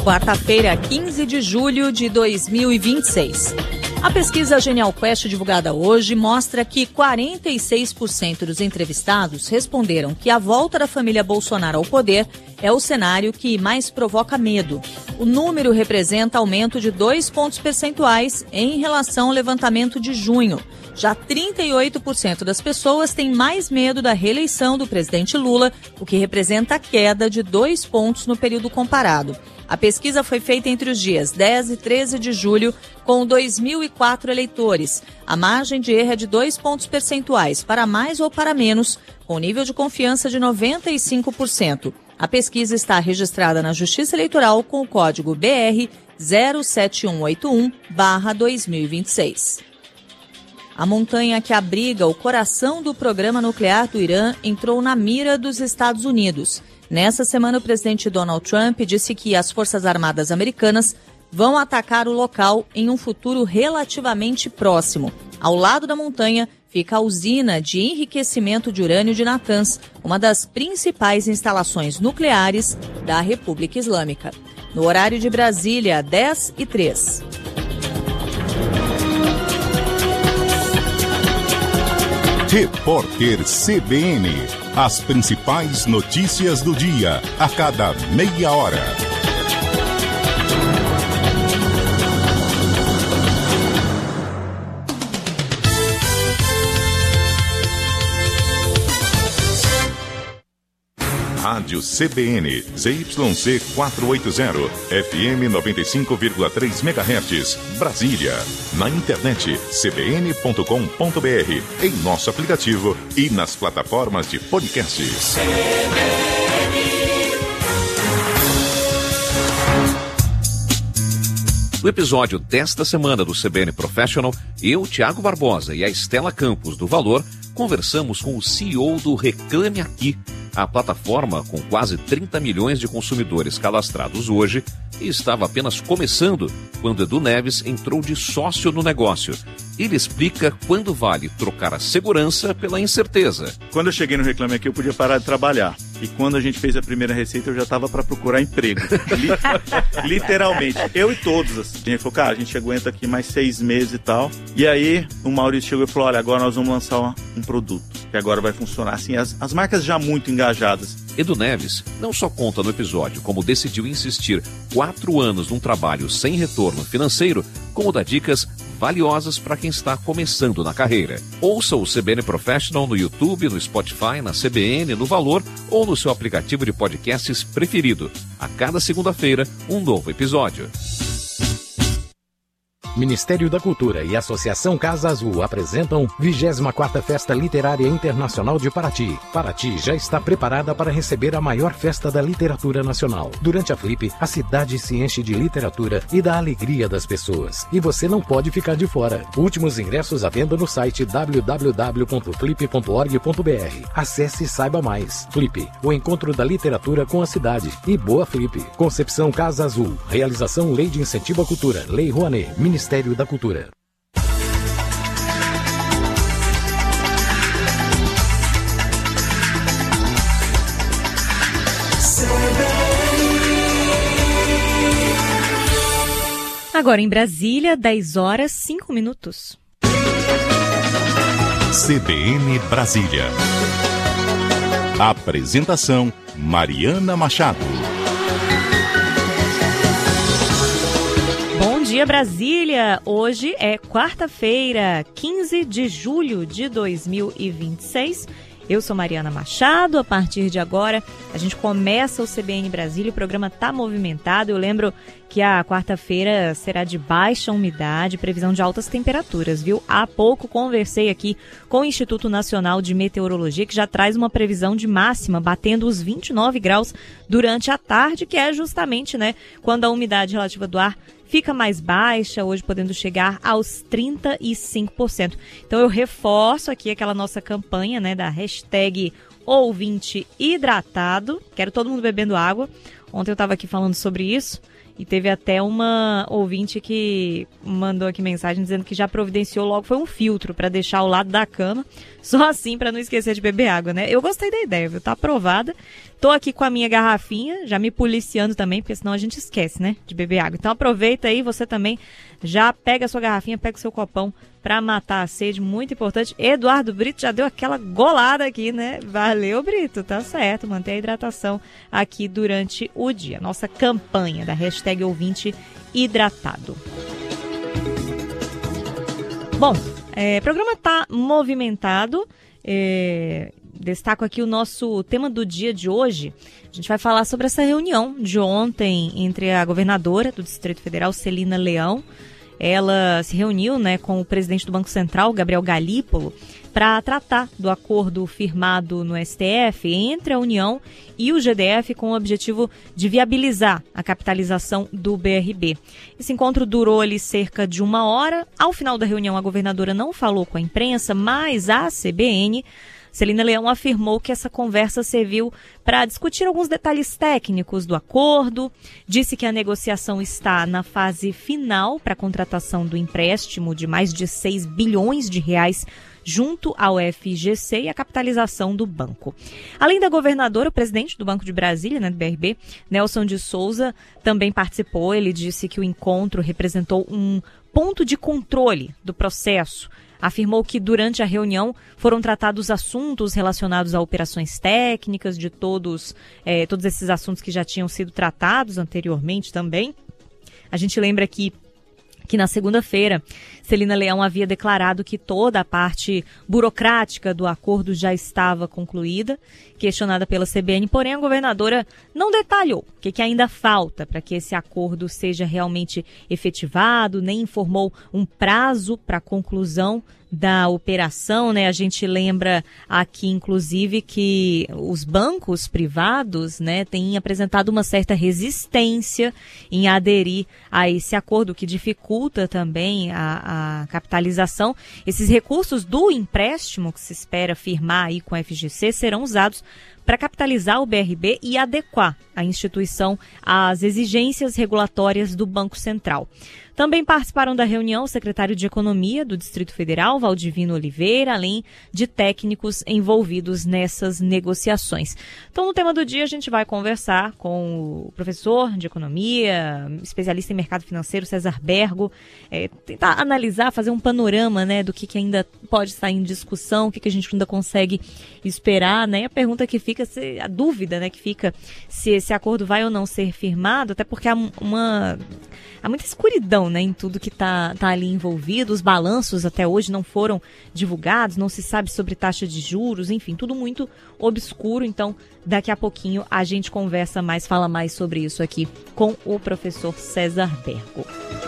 Quarta-feira, 15 de julho de 2026. A pesquisa Genial Quest divulgada hoje mostra que 46% dos entrevistados responderam que a volta da família Bolsonaro ao poder é o cenário que mais provoca medo. O número representa aumento de 2 pontos percentuais em relação ao levantamento de junho. Já 38% das pessoas têm mais medo da reeleição do presidente Lula, o que representa a queda de 2 pontos no período comparado. A pesquisa foi feita entre os dias 10 e 13 de julho, com 2.004 eleitores. A margem de erro é de 2 pontos percentuais, para mais ou para menos, com nível de confiança de 95%. A pesquisa está registrada na Justiça Eleitoral com o código BR 07181/2026. A montanha que abriga o coração do programa nuclear do Irã entrou na mira dos Estados Unidos. Nessa semana, o presidente Donald Trump disse que as Forças Armadas americanas vão atacar o local em um futuro relativamente próximo. Ao lado da montanha fica a usina de enriquecimento de urânio de Natanz, uma das principais instalações nucleares da República Islâmica. No horário de Brasília, 10h03. Repórter CBN. As principais notícias do dia, a cada meia hora. Rádio CBN, ZYC 480, FM 95,3 MHz, Brasília. Na internet, cbn.com.br, em nosso aplicativo e nas plataformas de podcasts. No episódio desta semana do CBN Professional, eu, Tiago Barbosa e a Estela Campos do Valor, conversamos com o CEO do Reclame Aqui, a plataforma com quase 30 milhões de consumidores cadastrados hoje e estava apenas começando quando Edu Neves entrou de sócio no negócio. Ele explica quando vale trocar a segurança pela incerteza. Quando eu cheguei no Reclame Aqui, eu podia parar de trabalhar. E quando a gente fez a primeira receita, eu já estava para procurar emprego. Literalmente. Eu e todos. Assim. A gente falou, cara, a gente aguenta aqui mais 6 meses e tal. E aí, o Maurício chegou e falou, olha, agora nós vamos lançar um produto. Que agora vai funcionar. Assim, as marcas já muito engajadas. Edu Neves não só conta no episódio como decidiu insistir 4 anos num trabalho sem retorno financeiro, como dá dicas valiosas para quem está começando na carreira. Ouça o CBN Professional no YouTube, no Spotify, na CBN, no Valor ou no seu aplicativo de podcasts preferido. A cada segunda-feira, um novo episódio. Ministério da Cultura e Associação Casa Azul apresentam 24ª Festa Literária Internacional de Paraty. Paraty já está preparada para receber a maior festa da literatura nacional. Durante a Flip, a cidade se enche de literatura e da alegria das pessoas. E você não pode ficar de fora. Últimos ingressos à venda no site www.flip.org.br. Acesse e saiba mais. Flip, o encontro da literatura com a cidade. E boa Flip. Concepção Casa Azul. Realização Lei de Incentivo à Cultura. Lei Rouanet. Ministério da Cultura. Agora em Brasília, 10h05. CBN Brasília. Apresentação: Mariana Machado. Bom dia, Brasília! Hoje é quarta-feira, 15 de julho de 2026. Eu sou Mariana Machado. A partir de agora, a gente começa o CBN Brasília. O programa está movimentado. Eu lembro que a quarta-feira será de baixa umidade, previsão de altas temperaturas, viu? Há pouco conversei aqui com o Instituto Nacional de Meteorologia, que já traz uma previsão de máxima, batendo os 29 graus durante a tarde, que é justamente, né, quando a umidade relativa do ar fica mais baixa, hoje podendo chegar aos 35%. Então eu reforço aqui aquela nossa campanha, né, da hashtag ouvinte hidratado. Quero todo mundo bebendo água. Ontem eu estava aqui falando sobre isso E teve até uma ouvinte que mandou aqui mensagem dizendo que já providenciou logo, foi um filtro para deixar ao lado da cama, só assim para não esquecer de beber água, né? Eu gostei da ideia, viu? Tá aprovada. Tô aqui com a minha garrafinha, já me policiando também, porque senão a gente esquece, né, de beber água. Então aproveita aí, você também já pega a sua garrafinha, pega o seu copão para matar a sede, muito importante. Eduardo Brito já deu aquela golada aqui, né? Valeu, Brito, tá certo, manter a hidratação aqui durante o dia. Nossa campanha da hashtag ouvinte hidratado. Bom, o programa tá movimentado, destaco aqui o nosso tema do dia de hoje. A gente vai falar sobre essa reunião de ontem entre a governadora do Distrito Federal, Celina Leão. Ela se reuniu, né, com o presidente do Banco Central, Gabriel Galípolo, para tratar do acordo firmado no STF entre a União e o GDF com o objetivo de viabilizar a capitalização do BRB. Esse encontro durou ali cerca de 1 hora. Ao final da reunião, a governadora não falou com a imprensa, mas a CBN, Celina Leão, afirmou que essa conversa serviu para discutir alguns detalhes técnicos do acordo, disse que a negociação está na fase final para a contratação do empréstimo de mais de 6 bilhões de reais junto ao FGC e a capitalização do banco. Além da governadora, o presidente do Banco de Brasília, né, do BRB, Nelson de Souza, também participou. Ele disse que o encontro representou um ponto de controle do processo. Afirmou que durante a reunião foram tratados assuntos relacionados a operações técnicas de todos esses assuntos que já tinham sido tratados anteriormente também. A gente lembra que na segunda-feira, Celina Leão havia declarado que toda a parte burocrática do acordo já estava concluída. Questionada pela CBN, porém a governadora não detalhou o que ainda falta para que esse acordo seja realmente efetivado, nem informou um prazo para a conclusão da operação, né? A gente lembra aqui, inclusive, que os bancos privados, né, têm apresentado uma certa resistência em aderir a esse acordo, que dificulta também a capitalização. Esses recursos do empréstimo que se espera firmar aí com a FGC serão usados para capitalizar o BRB e adequar a instituição às exigências regulatórias do Banco Central. Também participaram da reunião o secretário de Economia do Distrito Federal, Valdivino Oliveira, além de técnicos envolvidos nessas negociações. Então, no tema do dia, a gente vai conversar com o professor de Economia, especialista em mercado financeiro, César Bergo, tentar analisar, fazer um panorama, né, do que ainda pode estar em discussão, o que a gente ainda consegue esperar, né? A pergunta que fica, a dúvida, né, que fica se esse acordo vai ou não ser firmado, até porque há muita escuridão, né, em tudo que está ali envolvido. Os balanços até hoje não foram divulgados, não se sabe sobre taxa de juros, enfim, tudo muito obscuro. Então, daqui a pouquinho a gente conversa mais, fala mais sobre isso aqui com o professor César Bergo.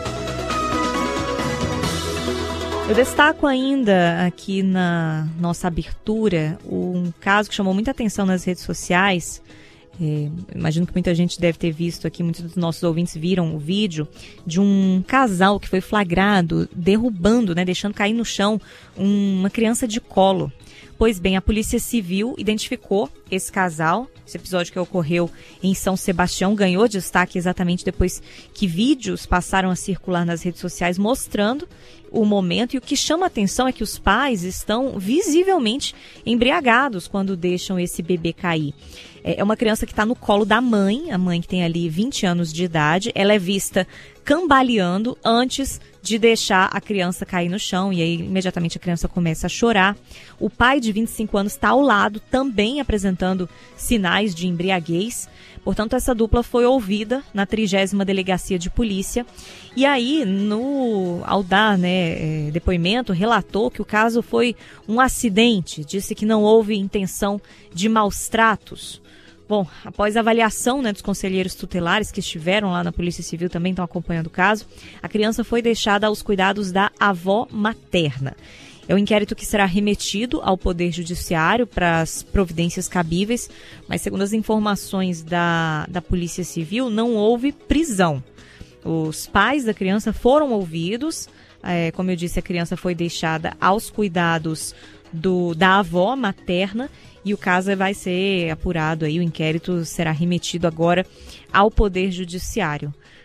Eu destaco ainda aqui na nossa abertura um caso que chamou muita atenção nas redes sociais. Imagino que muita gente deve ter visto aqui, muitos dos nossos ouvintes viram o vídeo de um casal que foi flagrado derrubando, né, deixando cair no chão uma criança de colo. Pois bem, a Polícia Civil identificou esse casal. Esse episódio que ocorreu em São Sebastião ganhou destaque exatamente depois que vídeos passaram a circular nas redes sociais mostrando o momento. E o que chama a atenção é que os pais estão visivelmente embriagados quando deixam esse bebê cair. É uma criança que está no colo da mãe, a mãe que tem ali 20 anos de idade. Ela é vista cambaleando antes de deixar a criança cair no chão, e aí imediatamente a criança começa a chorar. O pai de 25 anos está ao lado, também apresentando sinais de embriaguez. Portanto, essa dupla foi ouvida na 30ª Delegacia de Polícia. E aí, ao dar depoimento, relatou que o caso foi um acidente, disse que não houve intenção de maus tratos. Bom, após a avaliação, dos conselheiros tutelares que estiveram lá na Polícia Civil, também estão acompanhando o caso, a criança foi deixada aos cuidados da avó materna. É um inquérito que será remetido ao Poder Judiciário para as providências cabíveis, mas segundo as informações da Polícia Civil, não houve prisão. Os pais da criança foram ouvidos, como eu disse, a criança foi deixada aos cuidados da avó materna, e o caso vai ser apurado, aí, o inquérito será remetido agora ao Poder Judiciário.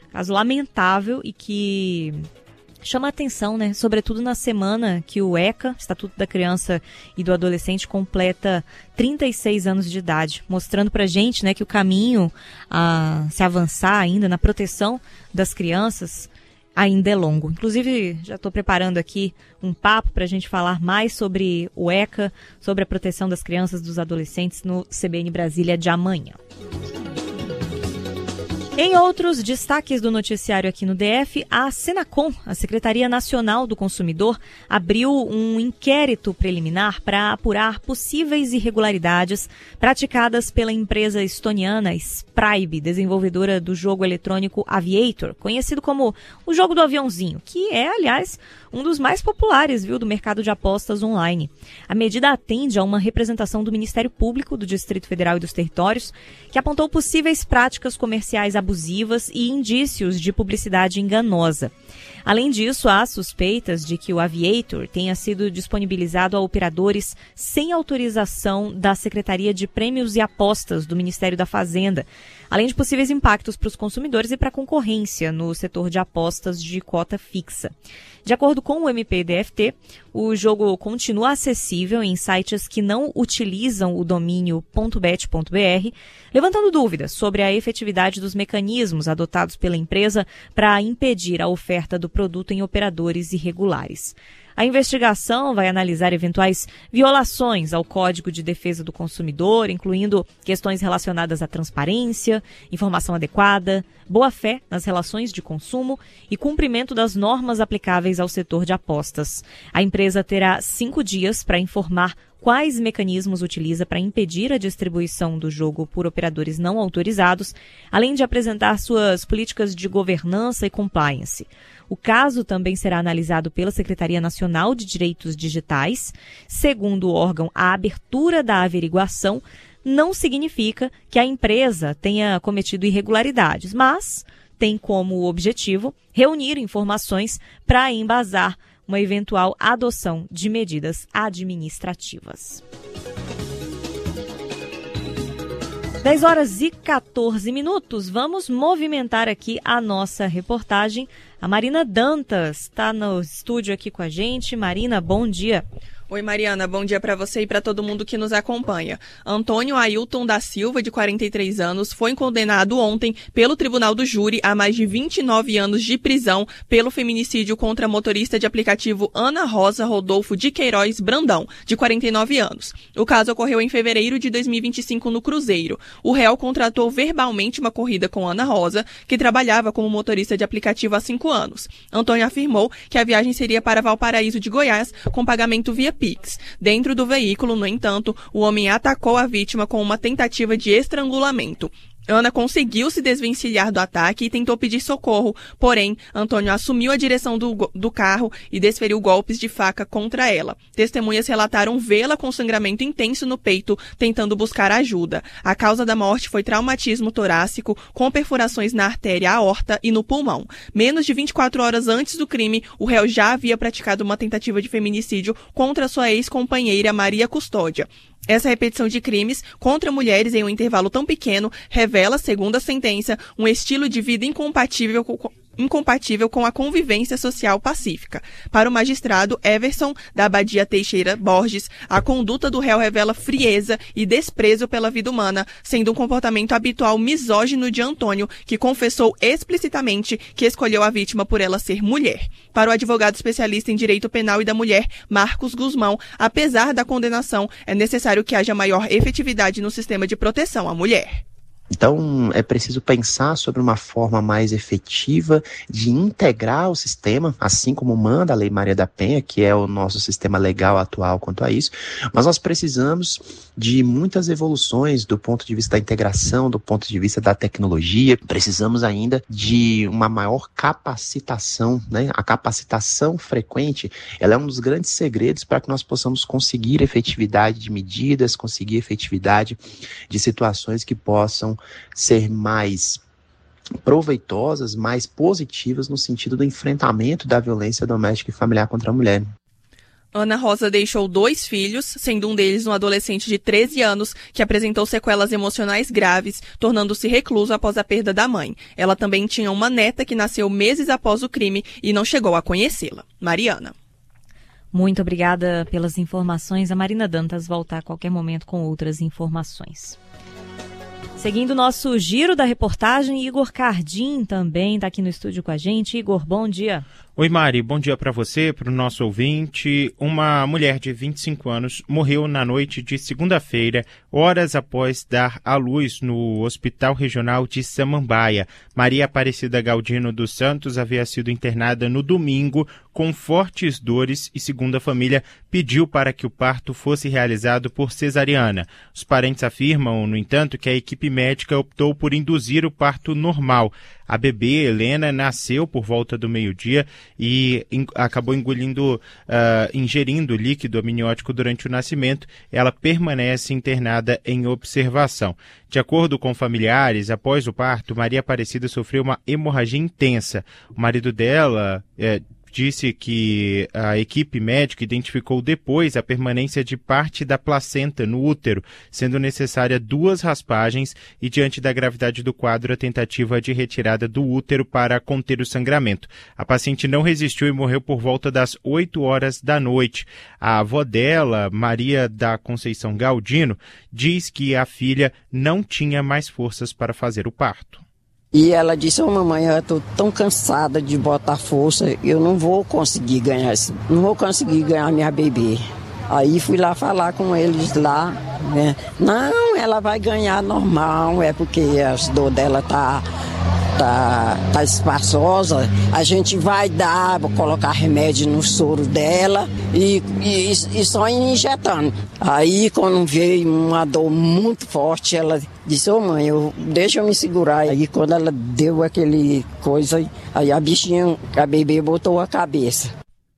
caso lamentável e que chama a atenção, né? Sobretudo na semana que o ECA, Estatuto da Criança e do Adolescente, completa 36 anos de idade, mostrando pra gente, né, que o caminho a se avançar ainda na proteção das crianças ainda é longo. Inclusive, já estou preparando aqui um papo para a gente falar mais sobre o ECA, sobre a proteção das crianças e dos adolescentes no CBN Brasília de amanhã. Em outros destaques do noticiário aqui no DF, a Senacom, a Secretaria Nacional do Consumidor, abriu um inquérito preliminar para apurar possíveis irregularidades praticadas pela empresa estoniana Spribe, desenvolvedora do jogo eletrônico Aviator, conhecido como o jogo do aviãozinho, que é, aliás, um dos mais populares, do mercado de apostas online. A medida atende a uma representação do Ministério Público do Distrito Federal e dos Territórios, que apontou possíveis práticas comerciais abusivas e indícios de publicidade enganosa. Além disso, há suspeitas de que o Aviator tenha sido disponibilizado a operadores sem autorização da Secretaria de Prêmios e Apostas do Ministério da Fazenda, além de possíveis impactos para os consumidores e para a concorrência no setor de apostas de cota fixa. De acordo com o MPDFT, o jogo continua acessível em sites que não utilizam o domínio .bet.br, levantando dúvidas sobre a efetividade dos mecanismos adotados pela empresa para impedir a oferta do produto em operadores irregulares. A investigação vai analisar eventuais violações ao Código de Defesa do Consumidor, incluindo questões relacionadas à transparência, informação adequada, boa-fé nas relações de consumo e cumprimento das normas aplicáveis ao setor de apostas. A empresa terá 5 dias para informar quais mecanismos utiliza para impedir a distribuição do jogo por operadores não autorizados, além de apresentar suas políticas de governança e compliance. O caso também será analisado pela Secretaria Nacional de Direitos Digitais. Segundo o órgão, a abertura da averiguação não significa que a empresa tenha cometido irregularidades, mas tem como objetivo reunir informações para embasar uma eventual adoção de medidas administrativas. 10h14. Vamos movimentar aqui a nossa reportagem. A Marina Dantas está no estúdio aqui com a gente. Marina, bom dia. Oi, Mariana, bom dia para você e para todo mundo que nos acompanha. Antônio Ailton da Silva, de 43 anos, foi condenado ontem pelo Tribunal do Júri a mais de 29 anos de prisão pelo feminicídio contra a motorista de aplicativo Ana Rosa Rodolfo de Queiroz Brandão, de 49 anos. O caso ocorreu em fevereiro de 2025 no Cruzeiro. O réu contratou verbalmente uma corrida com Ana Rosa, que trabalhava como motorista de aplicativo há 5 anos. Antônio afirmou que a viagem seria para Valparaíso de Goiás com pagamento via Pix. Dentro do veículo, no entanto, o homem atacou a vítima com uma tentativa de estrangulamento. Ana conseguiu se desvencilhar do ataque e tentou pedir socorro, porém, Antônio assumiu a direção do carro e desferiu golpes de faca contra ela. Testemunhas relataram vê-la com sangramento intenso no peito, tentando buscar ajuda. A causa da morte foi traumatismo torácico, com perfurações na artéria aorta e no pulmão. Menos de 24 horas antes do crime, o réu já havia praticado uma tentativa de feminicídio contra sua ex-companheira Maria Custódia. Essa repetição de crimes contra mulheres em um intervalo tão pequeno revela, segundo a sentença, um estilo de vida incompatível com a convivência social pacífica. Para o magistrado Everson da Abadia Teixeira Borges, a conduta do réu revela frieza e desprezo pela vida humana, sendo um comportamento habitual misógino de Antônio, que confessou explicitamente que escolheu a vítima por ela ser mulher. Para o advogado especialista em direito penal e da mulher, Marcos Guzmão, apesar da condenação, é necessário que haja maior efetividade no sistema de proteção à mulher. Então, é preciso pensar sobre uma forma mais efetiva de integrar o sistema, assim como manda a Lei Maria da Penha, que é o nosso sistema legal atual quanto a isso, mas nós precisamos de muitas evoluções do ponto de vista da integração, do ponto de vista da tecnologia, precisamos ainda de uma maior capacitação, né? A capacitação frequente, ela é um dos grandes segredos para que nós possamos conseguir efetividade de medidas, conseguir efetividade de situações que possam ser mais proveitosas, mais positivas no sentido do enfrentamento da violência doméstica e familiar contra a mulher. Ana Rosa deixou 2 filhos, sendo um deles um adolescente de 13 anos que apresentou sequelas emocionais graves, tornando-se recluso após a perda da mãe. Ela também tinha uma neta que nasceu meses após o crime e não chegou a conhecê-la. Mariana. Muito obrigada pelas informações. A Marina Dantas volta a qualquer momento com outras informações. Seguindo o nosso giro da reportagem, Igor Cardim também está aqui no estúdio com a gente. Igor, bom dia. Oi, Mari, bom dia para você, para o nosso ouvinte. Uma mulher de 25 anos morreu na noite de segunda-feira, horas após dar à luz no Hospital Regional de Samambaia. Maria Aparecida Galdino dos Santos havia sido internada no domingo com fortes dores e, segundo a família, pediu para que o parto fosse realizado por cesariana. Os parentes afirmam, no entanto, que a equipe médica optou por induzir o parto normal. A bebê, Helena, nasceu por volta do meio-dia e acabou ingerindo líquido amniótico durante o nascimento. Ela permanece internada em observação. De acordo com familiares, após o parto, Maria Aparecida sofreu uma hemorragia intensa. O marido dela disse que a equipe médica identificou depois a permanência de parte da placenta no útero, sendo necessária 2 raspagens e, diante da gravidade do quadro, a tentativa de retirada do útero para conter o sangramento. A paciente não resistiu e morreu por volta das 8 horas da noite. A avó dela, Maria da Conceição Galdino, diz que a filha não tinha mais forças para fazer o parto. E ela disse, mamãe, eu estou tão cansada de botar força, eu não vou conseguir ganhar minha bebê. Aí fui lá falar com eles lá, né? Não, ela vai ganhar normal, é porque as dor dela tá espaçosa, a gente vai colocar remédio no soro dela e só injetando. Aí quando veio uma dor muito forte, ela disse, mãe, deixa eu me segurar. Aí quando ela deu aquele coisa, aí a bebê botou a cabeça.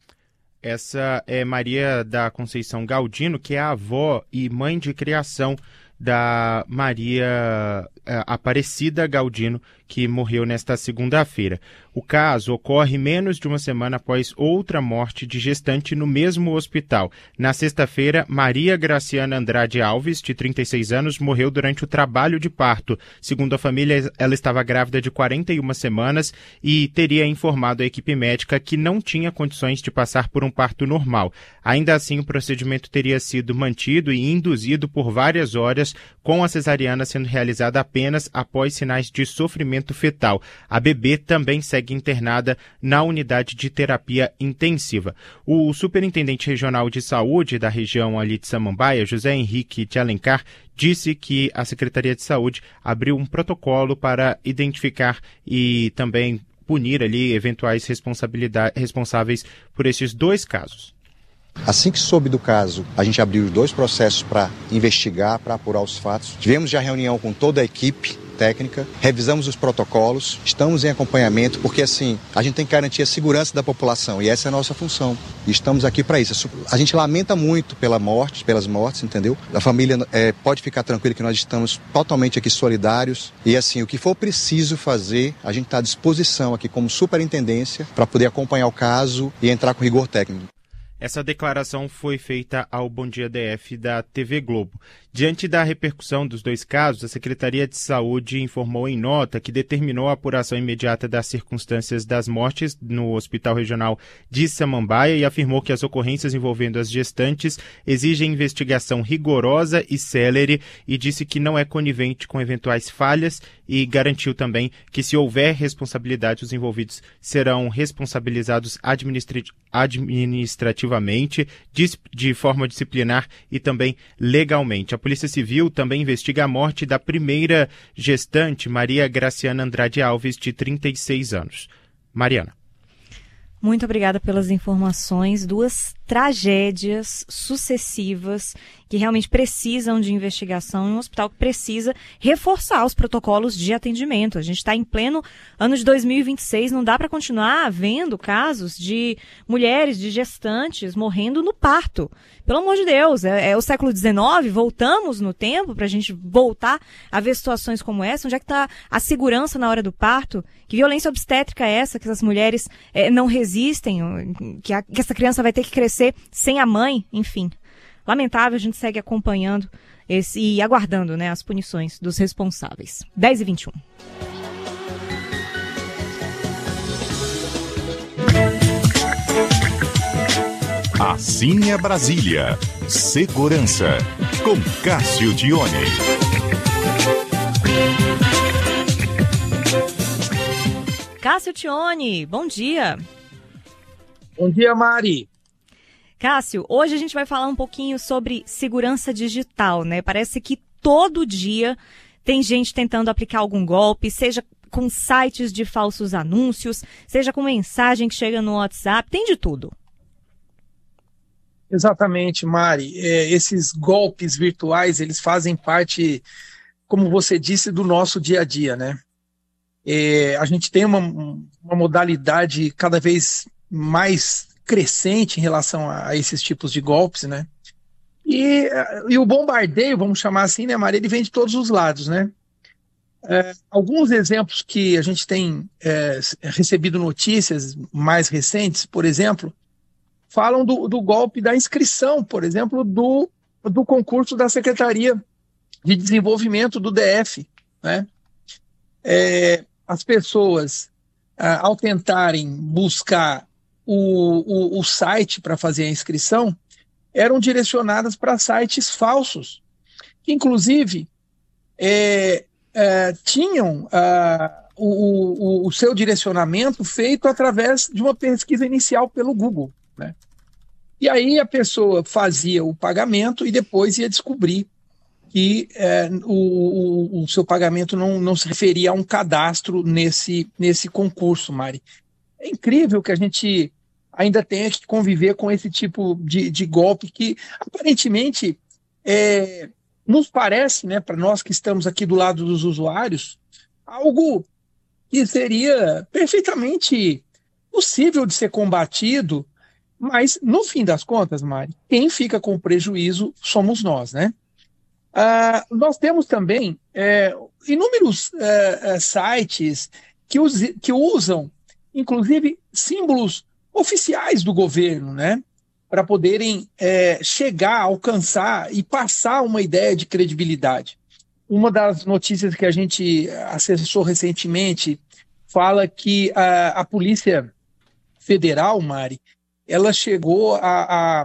Essa é Maria da Conceição Galdino, que é a avó e mãe de criação da Maria Aparecida Galdino, que morreu nesta segunda-feira. O caso ocorre menos de uma semana após outra morte de gestante no mesmo hospital. Na sexta-feira, Maria Graciana Andrade Alves, de 36 anos, morreu durante o trabalho de parto. Segundo a família, ela estava grávida de 41 semanas e teria informado a equipe médica que não tinha condições de passar por um parto normal. Ainda assim, o procedimento teria sido mantido e induzido por várias horas, com a cesariana sendo realizada apenas após sinais de sofrimento fetal. A bebê também segue internada na unidade de terapia intensiva. O superintendente regional de saúde da região ali de Samambaia, José Henrique de Alencar, disse que a Secretaria de Saúde abriu um protocolo para identificar e também punir ali eventuais responsáveis por esses 2 casos. Assim que soube do caso, a gente abriu 2 processos para investigar, para apurar os fatos. Tivemos já reunião com toda a equipe técnica, revisamos os protocolos, estamos em acompanhamento, porque assim, a gente tem que garantir a segurança da população e essa é a nossa função. E estamos aqui para isso. A gente lamenta muito pelas mortes, entendeu? A família pode ficar tranquila que nós estamos totalmente aqui solidários e assim, o que for preciso fazer, a gente está à disposição aqui como superintendência para poder acompanhar o caso e entrar com rigor técnico. Essa declaração foi feita ao Bom Dia DF da TV Globo. Diante da repercussão dos 2 casos, a Secretaria de Saúde informou em nota que determinou a apuração imediata das circunstâncias das mortes no Hospital Regional de Samambaia e afirmou que as ocorrências envolvendo as gestantes exigem investigação rigorosa e célere e disse que não é conivente com eventuais falhas e garantiu também que, se houver responsabilidade, os envolvidos serão responsabilizados administrativamente, de forma disciplinar e também legalmente. A Polícia Civil também investiga a morte da primeira gestante, Maria Graciana Andrade Alves, de 36 anos. Mariana. Muito obrigada pelas informações. 2 tragédias sucessivas que realmente precisam de investigação em um hospital que precisa reforçar os protocolos de atendimento. A gente está em pleno ano de 2026, não dá para continuar vendo casos de mulheres, de gestantes morrendo no parto. Pelo amor de Deus, é o século XIX, voltamos no tempo para a gente voltar a ver situações como essa. Onde é que está a segurança na hora do parto? Que violência obstétrica é essa que essas mulheres não resistem? Que essa criança vai ter que crescer você sem a mãe, enfim. Lamentável, a gente segue acompanhando e aguardando, né, as punições dos responsáveis. 10h21. Assim é Brasília. Segurança. Com Cássio Dione. Cássio Tione, bom dia. Bom dia, Mari. Cássio, hoje a gente vai falar um pouquinho sobre segurança digital, né? Parece que todo dia tem gente tentando aplicar algum golpe, seja com sites de falsos anúncios, seja com mensagem que chega no WhatsApp, tem de tudo. Exatamente, Mari. Esses golpes virtuais, eles fazem parte, como você disse, do nosso dia a dia, né? A gente tem uma modalidade cada vez mais crescente em relação a esses tipos de golpes, né? E o bombardeio, vamos chamar assim, né, Maria, ele vem de todos os lados, né? Alguns exemplos que a gente tem recebido notícias mais recentes, por exemplo, falam do golpe da inscrição, por exemplo, do concurso da Secretaria de Desenvolvimento do DF, né? As pessoas, ao tentarem buscar o site para fazer a inscrição, eram direcionadas para sites falsos, que inclusive tinham o seu direcionamento feito através de uma pesquisa inicial pelo Google, né? E aí a pessoa fazia o pagamento e depois ia descobrir que o seu pagamento não se referia a um cadastro nesse concurso, Mari. É incrível que a gente ainda tenha que conviver com esse tipo de golpe que, aparentemente, nos parece, né, para nós que estamos aqui do lado dos usuários, algo que seria perfeitamente possível de ser combatido, mas, no fim das contas, Mari, quem fica com o prejuízo somos nós, né? Nós temos também inúmeros sites que usam, inclusive, símbolos oficiais do governo, né, para poderem chegar, alcançar e passar uma ideia de credibilidade. Uma das notícias que a gente acessou recentemente fala que a Polícia Federal, Mari, ela chegou a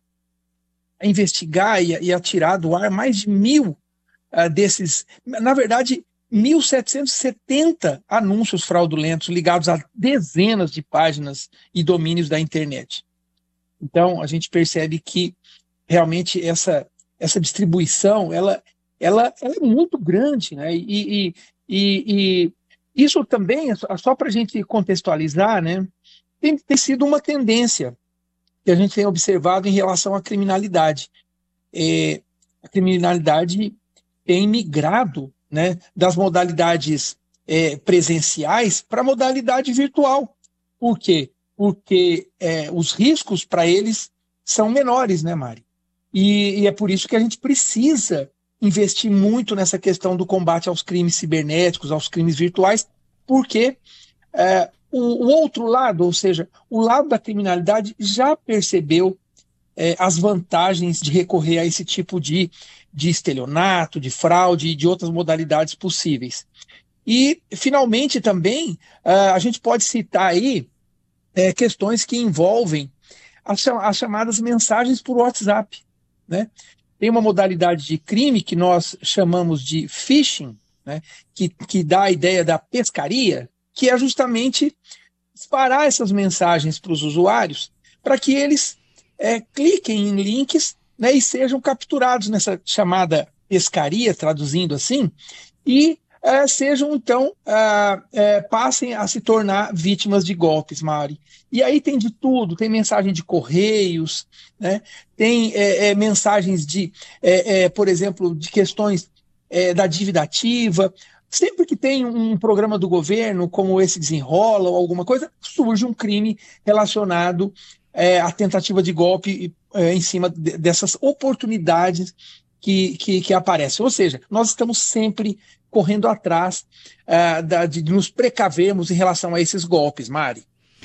investigar e a tirar do ar mais de 1.000 desses, na verdade, 1.770 anúncios fraudulentos ligados a dezenas de páginas e domínios da internet. Então, a gente percebe que realmente essa distribuição ela é muito grande, né? E isso também, só para a gente contextualizar, né, tem sido uma tendência que a gente tem observado em relação à criminalidade. A criminalidade tem migrado, né, das modalidades presenciais para a modalidade virtual. Por quê? Porque os riscos para eles são menores, né, Mari? E é por isso que a gente precisa investir muito nessa questão do combate aos crimes cibernéticos, aos crimes virtuais, porque o outro lado, ou seja, o lado da criminalidade já percebeu as vantagens de recorrer a esse tipo de estelionato, de fraude e de outras modalidades possíveis. E, finalmente, também, a gente pode citar aí questões que envolvem as chamadas mensagens por WhatsApp, né? Tem uma modalidade de crime que nós chamamos de phishing, né, que dá a ideia da pescaria, que é justamente disparar essas mensagens para os usuários para que eles cliquem em links, né, e sejam capturados nessa chamada pescaria, traduzindo assim, e sejam, então, passem a se tornar vítimas de golpes, Mari. E aí tem de tudo, tem mensagem de correios, né, tem mensagens por exemplo, de questões da dívida ativa. Sempre que tem um programa do governo, como esse Desenrola ou alguma coisa, surge um crime relacionado à tentativa de golpe em cima dessas oportunidades que aparecem. Ou seja, nós estamos sempre correndo atrás de nos precavermos em relação a esses golpes, Mari.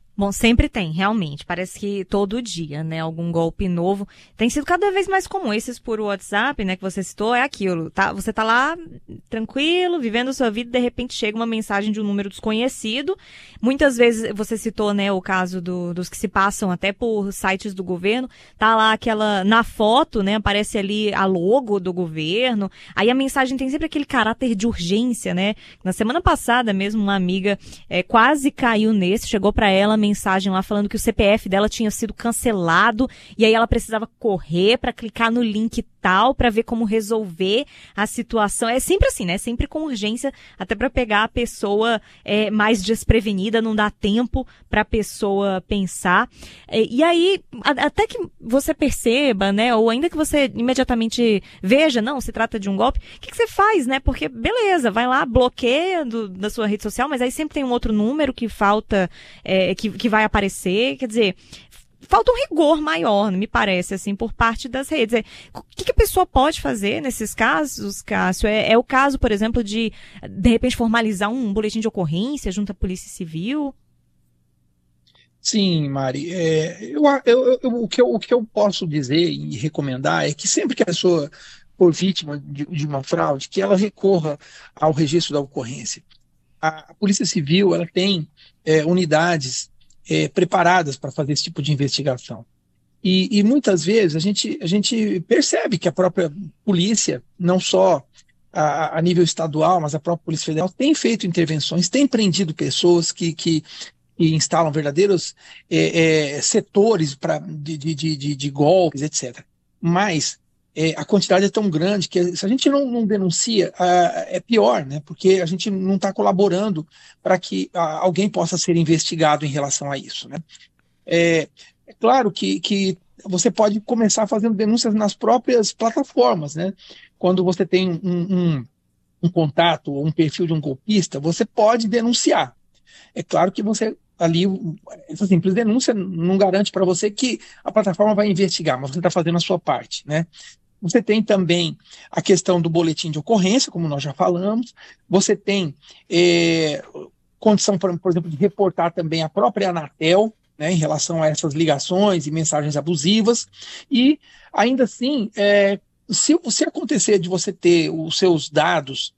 Bom, sempre tem, realmente. Parece que todo dia, né? Algum golpe novo. Tem sido cada vez mais comum. Esses por WhatsApp, né, que você citou, é aquilo. Tá? Você tá lá, tranquilo, vivendo sua vida, e de repente chega uma mensagem de um número desconhecido. Muitas vezes, você citou, né, o caso dos que se passam até por sites do governo. Tá lá na foto, né, aparece ali a logo do governo. Aí a mensagem tem sempre aquele caráter de urgência, né? Na semana passada mesmo, uma amiga quase caiu nesse, chegou pra ela mensagem lá falando que o CPF dela tinha sido cancelado e aí ela precisava correr para clicar no link tal para ver como resolver a situação. É sempre assim, né? Sempre com urgência, até para pegar a pessoa mais desprevenida, não dá tempo para a pessoa pensar. E aí, até que você perceba, né? Ou ainda que você imediatamente veja, não, se trata de um golpe, o que você faz, né? Porque, beleza, vai lá, bloqueia da sua rede social, mas aí sempre tem um outro número que falta, que vai aparecer, quer dizer, falta um rigor maior, me parece, assim, por parte das redes. O que a pessoa pode fazer nesses casos, Cássio? É o caso, por exemplo, de repente, formalizar um boletim de ocorrência junto à Polícia Civil? Sim, Mari. O que eu posso dizer e recomendar é que sempre que a pessoa for vítima de uma fraude, que ela recorra ao registro da ocorrência. A Polícia Civil, ela tem unidades preparadas para fazer esse tipo de investigação. E muitas vezes a gente percebe que a própria polícia, não só a nível estadual, mas a própria Polícia Federal, tem feito intervenções, tem prendido pessoas que instalam verdadeiros setores de golpes, etc. Mas a quantidade é tão grande que se a gente não denuncia, é pior, né? Porque a gente não está colaborando para que alguém possa ser investigado em relação a isso, né? É claro que você pode começar fazendo denúncias nas próprias plataformas, né? Quando você tem um contato ou um perfil de um golpista, você pode denunciar. É claro que você ali, essa simples denúncia não garante para você que a plataforma vai investigar, mas você está fazendo a sua parte, né? Você tem também a questão do boletim de ocorrência, como nós já falamos. Você tem condição, por exemplo, de reportar também a própria Anatel, né, em relação a essas ligações e mensagens abusivas. E, ainda assim, se acontecer de você ter os seus dados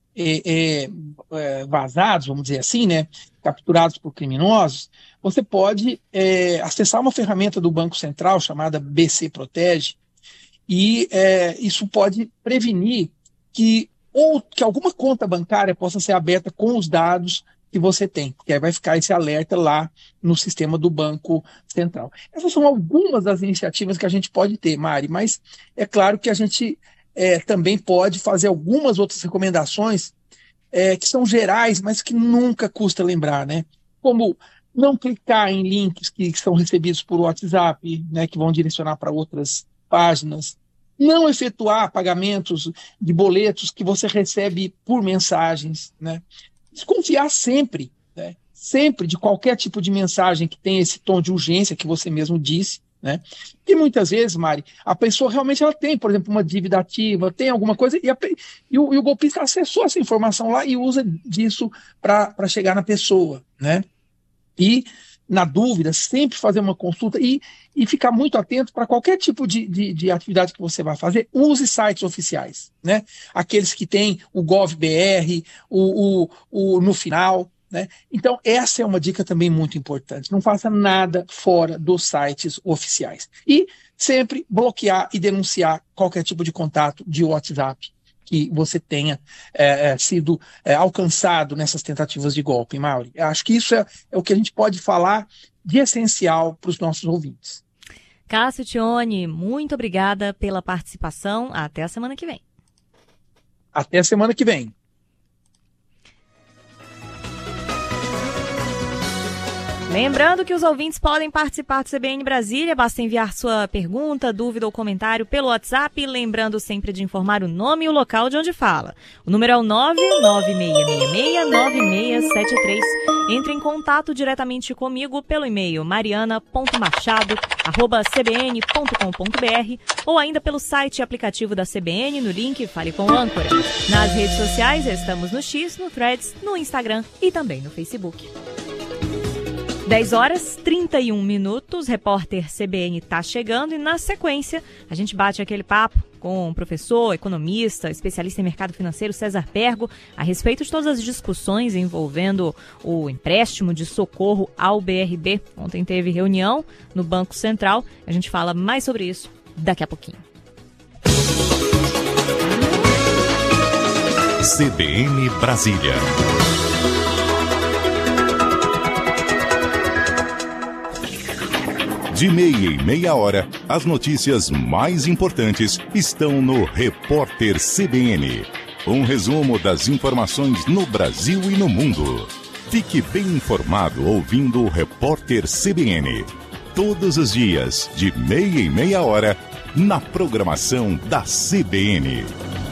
vazados, vamos dizer assim, né, capturados por criminosos, você pode acessar uma ferramenta do Banco Central chamada BC Protege, e isso pode prevenir que alguma conta bancária possa ser aberta com os dados que você tem, porque aí vai ficar esse alerta lá no sistema do Banco Central. Essas são algumas das iniciativas que a gente pode ter, Mari, mas é claro que a gente também pode fazer algumas outras recomendações que são gerais, mas que nunca custa lembrar, né? Como não clicar em links que são recebidos por WhatsApp, né, que vão direcionar para outras páginas, não efetuar pagamentos de boletos que você recebe por mensagens, né? Desconfiar sempre, né? Sempre de qualquer tipo de mensagem que tenha esse tom de urgência que você mesmo disse, né? E muitas vezes, Mari, a pessoa realmente ela tem, por exemplo, uma dívida ativa, tem alguma coisa, e o golpista acessou essa informação lá e usa disso para chegar na pessoa, né? E, na dúvida, sempre fazer uma consulta e ficar muito atento para qualquer tipo de atividade que você vai fazer. Use sites oficiais, né? Aqueles que têm o GovBR, o no final, né? Então, essa é uma dica também muito importante. Não faça nada fora dos sites oficiais. E sempre bloquear e denunciar qualquer tipo de contato de WhatsApp que você tenha sido alcançado nessas tentativas de golpe, Mauri. Acho que isso é o que a gente pode falar de essencial para os nossos ouvintes. Cássio Tione, muito obrigada pela participação. Até a semana que vem. Até a semana que vem. Lembrando que os ouvintes podem participar do CBN Brasília, basta enviar sua pergunta, dúvida ou comentário pelo WhatsApp, lembrando sempre de informar o nome e o local de onde fala. O número é o 996669673. Entre em contato diretamente comigo pelo e-mail mariana.machado@cbn.com.br ou ainda pelo site e aplicativo da CBN no link Fale com o Âncora. Nas redes sociais estamos no X, no Threads, no Instagram e também no Facebook. 10h31, repórter CBN está chegando e na sequência a gente bate aquele papo com o professor, economista, especialista em mercado financeiro César Pergo a respeito de todas as discussões envolvendo o empréstimo de socorro ao BRB. Ontem teve reunião no Banco Central, a gente fala mais sobre isso daqui a pouquinho. CBN Brasília. De meia em meia hora, as notícias mais importantes estão no Repórter CBN. Um resumo das informações no Brasil e no mundo. Fique bem informado ouvindo o Repórter CBN. Todos os dias, de meia em meia hora, na programação da CBN.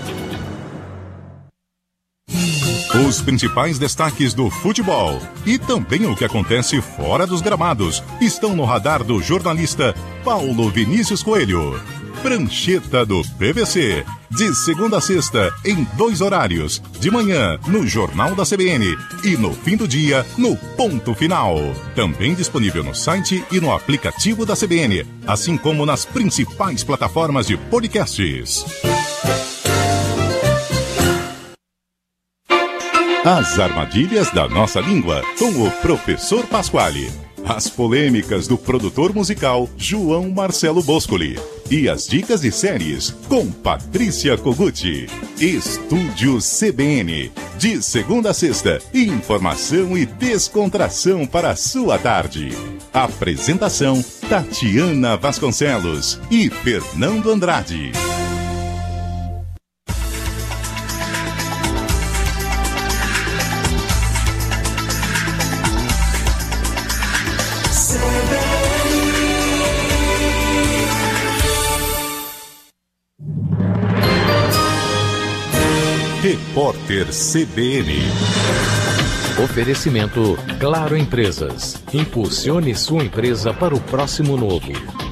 Os principais destaques do futebol e também o que acontece fora dos gramados estão no radar do jornalista Paulo Vinícius Coelho. Prancheta do PVC, de segunda a sexta, em 2 horários, de manhã no Jornal da CBN e no fim do dia no Ponto Final. Também disponível no site e no aplicativo da CBN, assim como nas principais plataformas de podcasts. As armadilhas da nossa língua, com o professor Pasquale. As polêmicas do produtor musical João Marcelo Boscoli. E as dicas de séries com Patrícia Koguchi. Estúdio CBN. De segunda a sexta, informação e descontração para a sua tarde. Apresentação Tatiana Vasconcelos e Fernando Andrade. Repórter CBN. Oferecimento Claro Empresas. Impulsione sua empresa para o próximo novo.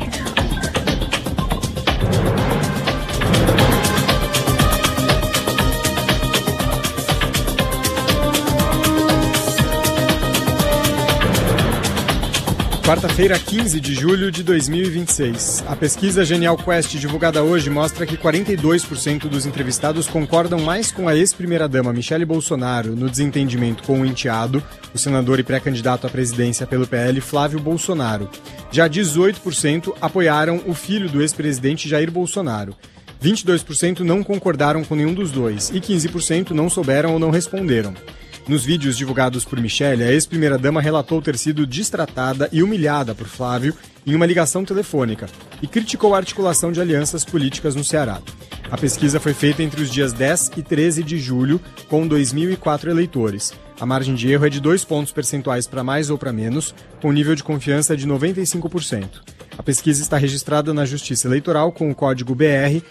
Quarta-feira, 15 de julho de 2026. A pesquisa Genial Quest divulgada hoje mostra que 42% dos entrevistados concordam mais com a ex-primeira-dama Michele Bolsonaro no desentendimento com o enteado, o senador e pré-candidato à presidência pelo PL, Flávio Bolsonaro. Já 18% apoiaram o filho do ex-presidente Jair Bolsonaro. 22% não concordaram com nenhum dos dois e 15% não souberam ou não responderam. Nos vídeos divulgados por Michele, a ex-primeira-dama relatou ter sido destratada e humilhada por Flávio em uma ligação telefônica e criticou a articulação de alianças políticas no Ceará. A pesquisa foi feita entre os dias 10 e 13 de julho, com 2.004 eleitores. A margem de erro é de 2 pontos percentuais para mais ou para menos, com nível de confiança de 95%. A pesquisa está registrada na Justiça Eleitoral com o código BR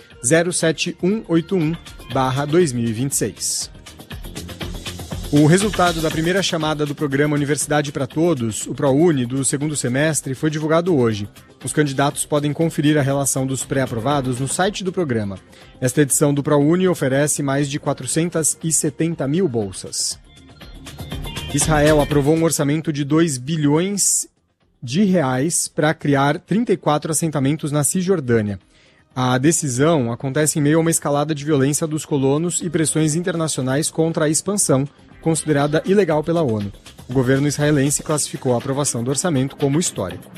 07181/2026. O resultado da primeira chamada do programa Universidade para Todos, o ProUni, do segundo semestre, foi divulgado hoje. Os candidatos podem conferir a relação dos pré-aprovados no site do programa. Esta edição do ProUni oferece mais de 470 mil bolsas. Israel aprovou um orçamento de 2 bilhões de reais para criar 34 assentamentos na Cisjordânia. A decisão acontece em meio a uma escalada de violência dos colonos e pressões internacionais contra a expansão, considerada ilegal pela ONU. O governo israelense classificou a aprovação do orçamento como histórico.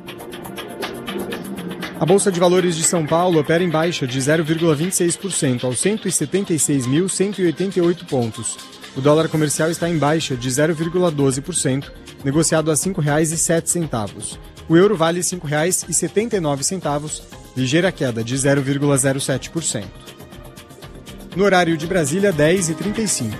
A Bolsa de Valores de São Paulo opera em baixa de 0,26% aos 176.188 pontos. O dólar comercial está em baixa de 0,12%, negociado a R$ 5,07. O euro vale R$ 5,79, ligeira queda de 0,07%. No horário de Brasília, 10h35.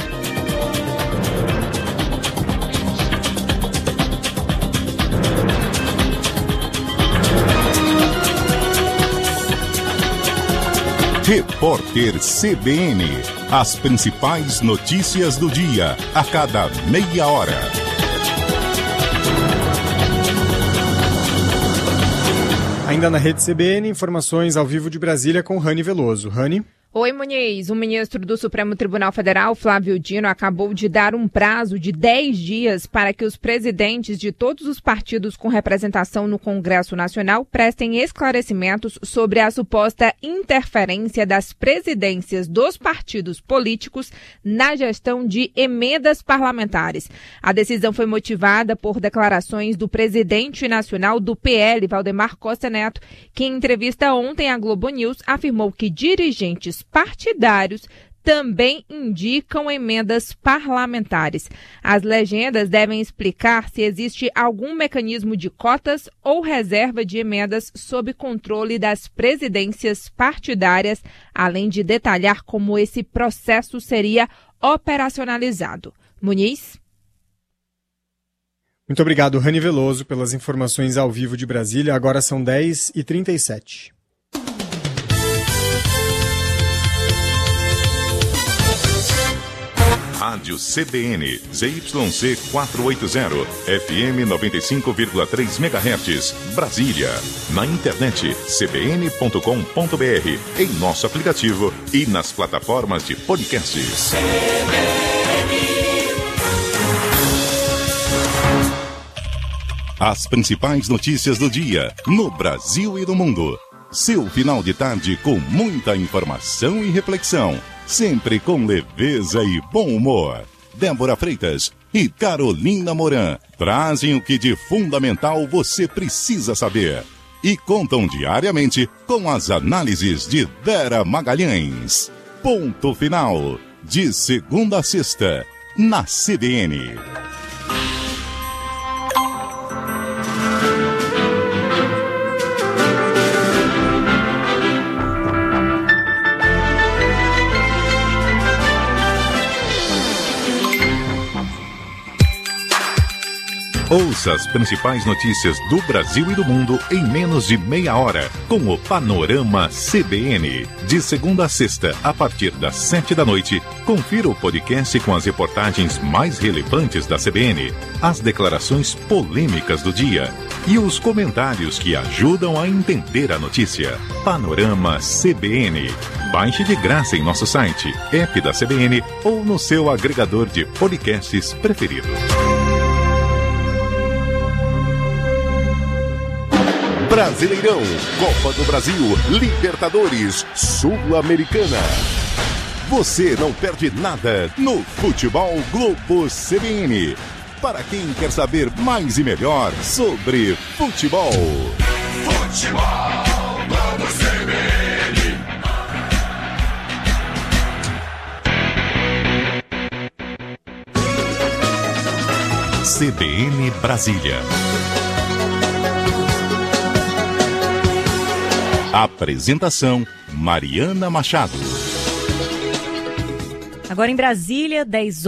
Repórter CBN. As principais notícias do dia, a cada meia hora. Ainda na rede CBN, informações ao vivo de Brasília com Rani Veloso. Rani? Oi, Muniz. O ministro do Supremo Tribunal Federal, Flávio Dino, acabou de dar um prazo de 10 dias para que os presidentes de todos os partidos com representação no Congresso Nacional prestem esclarecimentos sobre a suposta interferência das presidências dos partidos políticos na gestão de emendas parlamentares. A decisão foi motivada por declarações do presidente nacional do PL, Valdemar Costa Neto, que em entrevista ontem à Globo News afirmou que dirigentes partidários também indicam emendas parlamentares. As legendas devem explicar se existe algum mecanismo de cotas ou reserva de emendas sob controle das presidências partidárias, além de detalhar como esse processo seria operacionalizado. Muniz? Muito obrigado, Rani Veloso, pelas informações ao vivo de Brasília. Agora são 10h37. Rádio CBN, ZYC 480, FM 95,3 MHz, Brasília. Na internet, cbn.com.br, em nosso aplicativo e nas plataformas de podcasts. As principais notícias do dia, no Brasil e no mundo. Seu final de tarde com muita informação e reflexão. Sempre com leveza e bom humor. Débora Freitas e Carolina Moran trazem o que de fundamental você precisa saber. E contam diariamente com as análises de Vera Magalhães. Ponto final. De segunda a sexta, na CBN. Ouça as principais notícias do Brasil e do mundo em menos de meia hora, com o Panorama CBN. De segunda a sexta, a partir das 7h, confira o podcast com as reportagens mais relevantes da CBN, as declarações polêmicas do dia e os comentários que ajudam a entender a notícia. Panorama CBN. Baixe de graça em nosso site, app da CBN ou no seu agregador de podcasts preferido. Brasileirão, Copa do Brasil, Libertadores, Sul-Americana. Você não perde nada no Futebol Globo CBN. Para quem quer saber mais e melhor sobre futebol. Futebol Globo CBN. CBN Brasília. Apresentação, Mariana Machado. Agora em Brasília,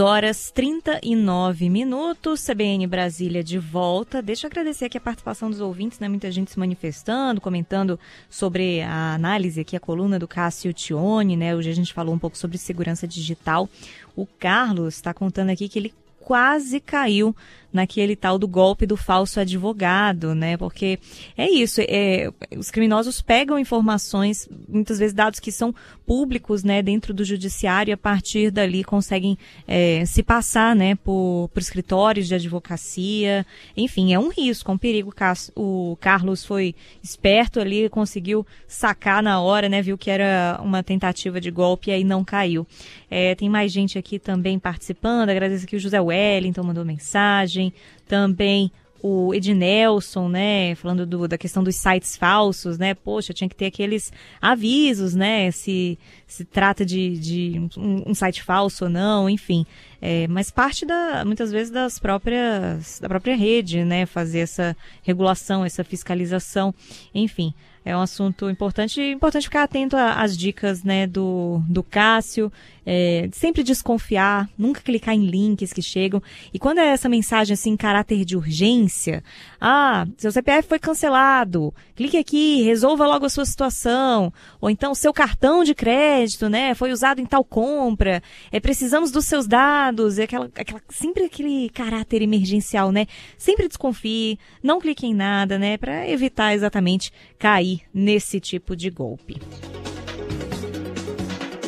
10h39, CBN Brasília de volta. Deixa eu agradecer aqui a participação dos ouvintes, né? Muita gente se manifestando, comentando sobre a análise aqui, a coluna do Cássio Tione, né? Hoje a gente falou um pouco sobre segurança digital. O Carlos está contando aqui que ele quase caiu naquele tal do golpe do falso advogado, né? Porque é isso, os criminosos pegam informações, muitas vezes dados que são públicos, né, dentro do judiciário, e a partir dali conseguem se passar, né, por escritórios de advocacia. Enfim, é um risco, é um perigo. O Carlos foi esperto ali, conseguiu sacar na hora, né, viu que era uma tentativa de golpe e aí não caiu. Tem mais gente aqui também participando, agradeço aqui o José Wellington, mandou mensagem. Também o Ednelson, né, falando da questão dos sites falsos, né, poxa, tinha que ter aqueles avisos, né, se trata de um site falso ou não, enfim. Mas parte muitas vezes da própria rede, né, fazer essa regulação, essa fiscalização, enfim. É um assunto importante ficar atento às dicas, né, do Cássio, sempre desconfiar, nunca clicar em links que chegam. E quando é essa mensagem assim, em caráter de urgência, seu CPF foi cancelado, clique aqui, resolva logo a sua situação, ou então seu cartão de crédito, né, foi usado em tal compra, precisamos dos seus dados, sempre aquele caráter emergencial, né, sempre desconfie, não clique em nada, né, para evitar exatamente cair nesse tipo de golpe.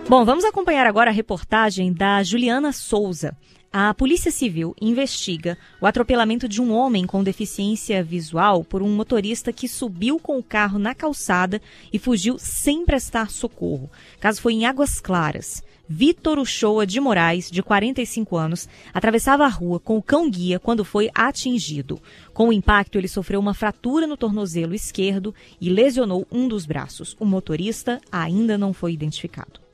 Bom, vamos acompanhar agora a reportagem da Juliana Souza. A Polícia Civil investiga o atropelamento de um homem com deficiência visual por um motorista que subiu com o carro na calçada e fugiu sem prestar socorro. O caso foi em Águas Claras. Vitor Uchoa de Moraes, de 45 anos, atravessava a rua com o cão-guia quando foi atingido. Com o impacto, ele sofreu uma fratura no tornozelo esquerdo e lesionou um dos braços. O motorista ainda não foi identificado.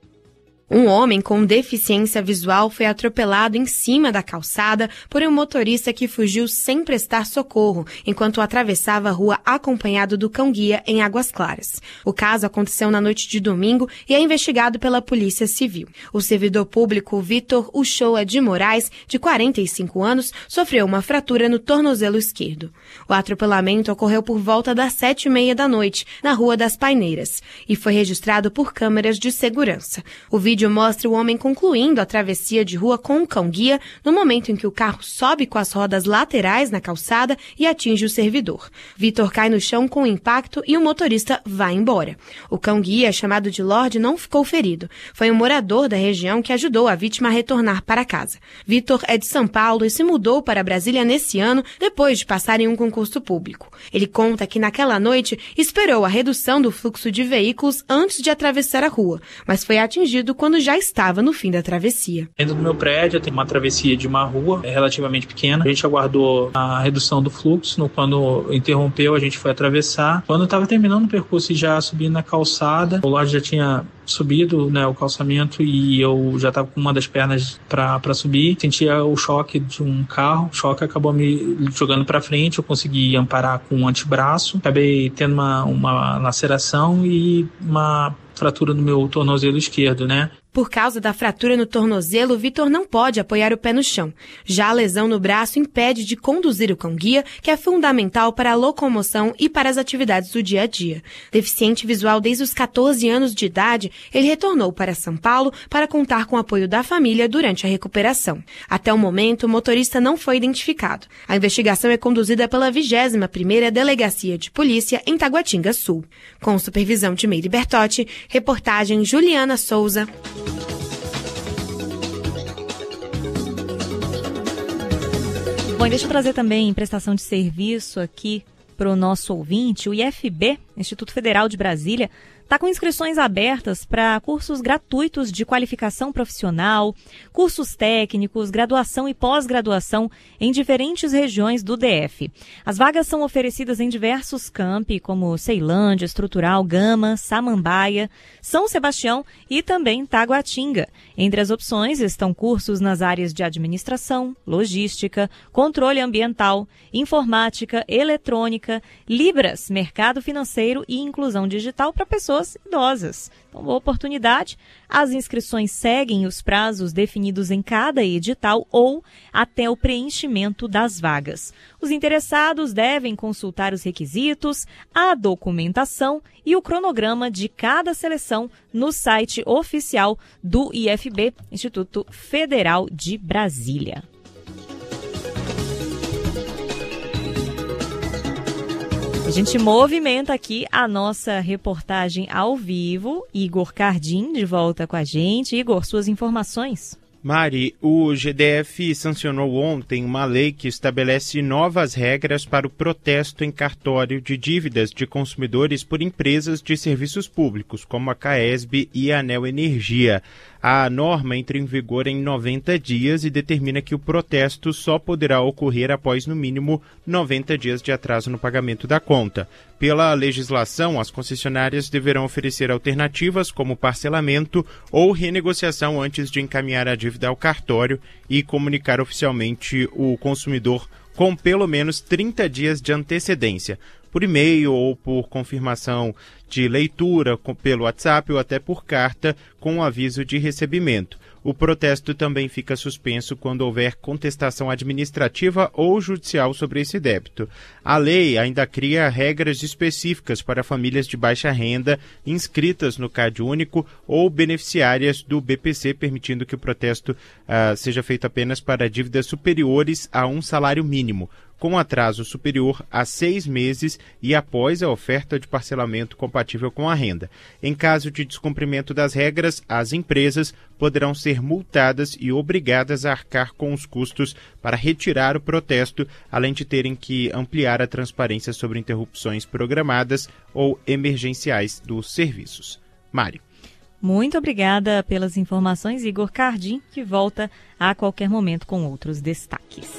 Um homem com deficiência visual foi atropelado em cima da calçada por um motorista que fugiu sem prestar socorro, enquanto atravessava a rua acompanhado do cão-guia em Águas Claras. O caso aconteceu na noite de domingo e é investigado pela Polícia Civil. O servidor público Vitor Uchoa de Moraes, de 45 anos, sofreu uma fratura no tornozelo esquerdo. O atropelamento ocorreu por volta das 7h30 da noite, na Rua das Paineiras, e foi registrado por câmeras de segurança. O vídeo mostra o homem concluindo a travessia de rua com um cão-guia no momento em que o carro sobe com as rodas laterais na calçada e atinge o servidor. Vitor cai no chão com o impacto e o motorista vai embora. O cão-guia, chamado de Lorde, não ficou ferido. Foi um morador da região que ajudou a vítima a retornar para casa. Vitor é de São Paulo e se mudou para Brasília nesse ano, depois de passar em um concurso público. Ele conta que naquela noite esperou a redução do fluxo de veículos antes de atravessar a rua, mas foi atingido quando já estava no fim da travessia. Dentro do meu prédio tem uma travessia de uma rua relativamente pequena. A gente aguardou a redução do fluxo. Quando interrompeu, a gente foi atravessar. Quando estava terminando o percurso e já subindo na calçada, o Lorde já tinha subido, o calçamento, e eu já estava com uma das pernas para subir. Sentia o choque de um carro. O choque acabou me jogando para frente. Eu consegui amparar com um antebraço. Acabei tendo uma laceração e uma fratura no meu tornozelo esquerdo, Por causa da fratura no tornozelo, Vitor não pode apoiar o pé no chão. Já a lesão no braço impede de conduzir o cão-guia, que é fundamental para a locomoção e para as atividades do dia a dia. Deficiente visual desde os 14 anos de idade, ele retornou para São Paulo para contar com o apoio da família durante a recuperação. Até o momento, o motorista não foi identificado. A investigação é conduzida pela 21ª Delegacia de Polícia em Taguatinga Sul. Com supervisão de Meire Bertotti, reportagem Juliana Souza. Bom, deixa eu trazer também prestação de serviço aqui para o nosso ouvinte. O IFB, Instituto Federal de Brasília, está com inscrições abertas para cursos gratuitos de qualificação profissional, cursos técnicos, graduação e pós-graduação em diferentes regiões do DF. As vagas são oferecidas em diversos campi, como Ceilândia, Estrutural, Gama, Samambaia, São Sebastião e também Taguatinga. Entre as opções estão cursos nas áreas de administração, logística, controle ambiental, informática, eletrônica, Libras, mercado financeiro e inclusão digital para pessoas idosas. Então, boa oportunidade. As inscrições seguem os prazos definidos em cada edital ou até o preenchimento das vagas. Os interessados devem consultar os requisitos, a documentação e o cronograma de cada seleção no site oficial do IFB, Instituto Federal de Brasília. A gente movimenta aqui a nossa reportagem ao vivo. Igor Cardim de volta com a gente. Igor, suas informações. Mari, o GDF sancionou ontem uma lei que estabelece novas regras para o protesto em cartório de dívidas de consumidores por empresas de serviços públicos, como a CAESB e a ANEEL Energia. A norma entra em vigor em 90 dias e determina que o protesto só poderá ocorrer após, no mínimo, 90 dias de atraso no pagamento da conta. Pela legislação, as concessionárias deverão oferecer alternativas como parcelamento ou renegociação antes de encaminhar a dívida ao cartório e comunicar oficialmente o consumidor com pelo menos 30 dias de antecedência, por e-mail ou por confirmação de leitura pelo WhatsApp ou até por carta com aviso de recebimento. O protesto também fica suspenso quando houver contestação administrativa ou judicial sobre esse débito. A lei ainda cria regras específicas para famílias de baixa renda inscritas no CadÚnico ou beneficiárias do BPC, permitindo que o protesto seja feito apenas para dívidas superiores a um salário mínimo. com atraso superior a 6 meses e após a oferta de parcelamento compatível com a renda. Em caso de descumprimento das regras, as empresas poderão ser multadas e obrigadas a arcar com os custos para retirar o protesto, além de terem que ampliar a transparência sobre interrupções programadas ou emergenciais dos serviços. Mari. Muito obrigada pelas informações, Igor Cardim, que volta a qualquer momento com outros destaques.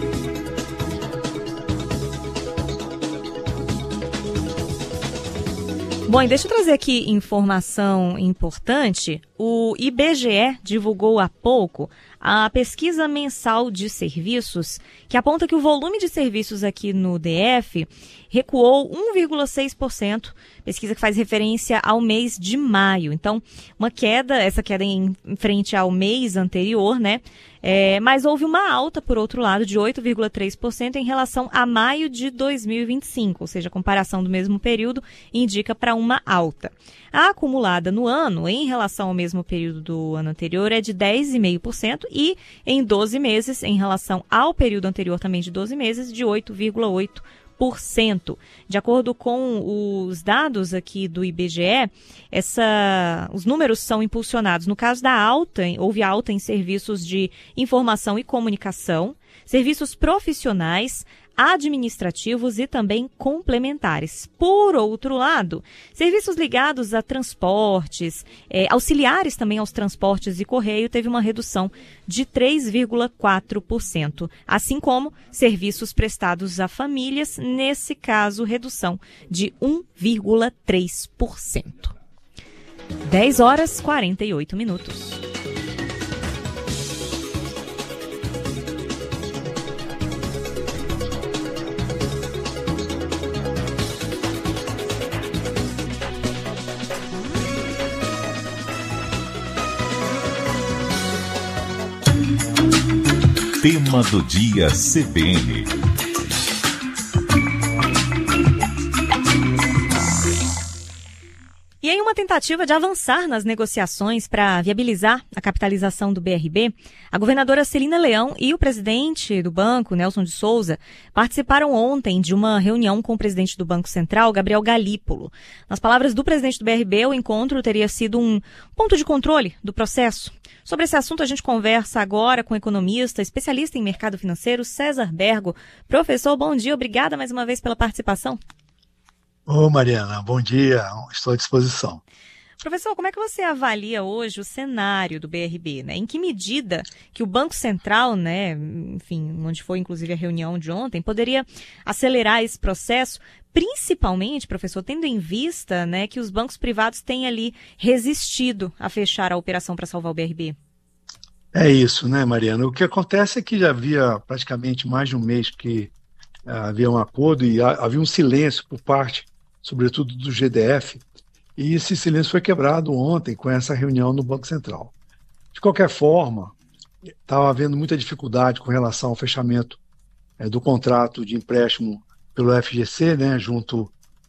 Bom, e deixa eu trazer aqui informação importante. O IBGE divulgou há pouco a pesquisa mensal de serviços, que aponta que o volume de serviços aqui no DF recuou 1,6%, pesquisa que faz referência ao mês de maio. Então, essa queda em frente ao mês anterior, né? Mas houve uma alta, por outro lado, de 8,3% em relação a maio de 2025, ou seja, a comparação do mesmo período indica para uma alta. A acumulada no ano, em relação ao mesmo período do ano anterior, é de 10,5% e em 12 meses, em relação ao período anterior também de 12 meses, de 8,8%. De acordo com os dados aqui do IBGE, os números são impulsionados. No caso da alta, houve alta em serviços de informação e comunicação, serviços profissionais, administrativos e também complementares. Por outro lado, serviços ligados a transportes, auxiliares também aos transportes e correio, teve uma redução de 3,4%, assim como serviços prestados a famílias, nesse caso, redução de 1,3%. 10h48. Tema do dia CBN. E em uma tentativa de avançar nas negociações para viabilizar a capitalização do BRB, a governadora Celina Leão e o presidente do banco, Nelson de Souza, participaram ontem de uma reunião com o presidente do Banco Central, Gabriel Galípolo. Nas palavras do presidente do BRB, o encontro teria sido um ponto de controle do processo. Sobre esse assunto, a gente conversa agora com o economista, especialista em mercado financeiro, César Bergo. Professor, bom dia. Obrigada mais uma vez pela participação. Ô, Mariana, bom dia. Estou à disposição. Professor, como é que você avalia hoje o cenário do BRB, né? Em que medida que o Banco Central, né, enfim, onde foi inclusive a reunião de ontem, poderia acelerar esse processo, principalmente, professor, tendo em vista, né, que os bancos privados têm ali resistido a fechar a operação para salvar o BRB? É isso, né, Mariana? O que acontece é que já havia praticamente mais de um mês que havia um acordo e havia um silêncio por parte, sobretudo do GDF, e esse silêncio foi quebrado ontem com essa reunião no Banco Central. De qualquer forma, estava havendo muita dificuldade com relação ao fechamento do contrato de empréstimo pelo FGC, né, junto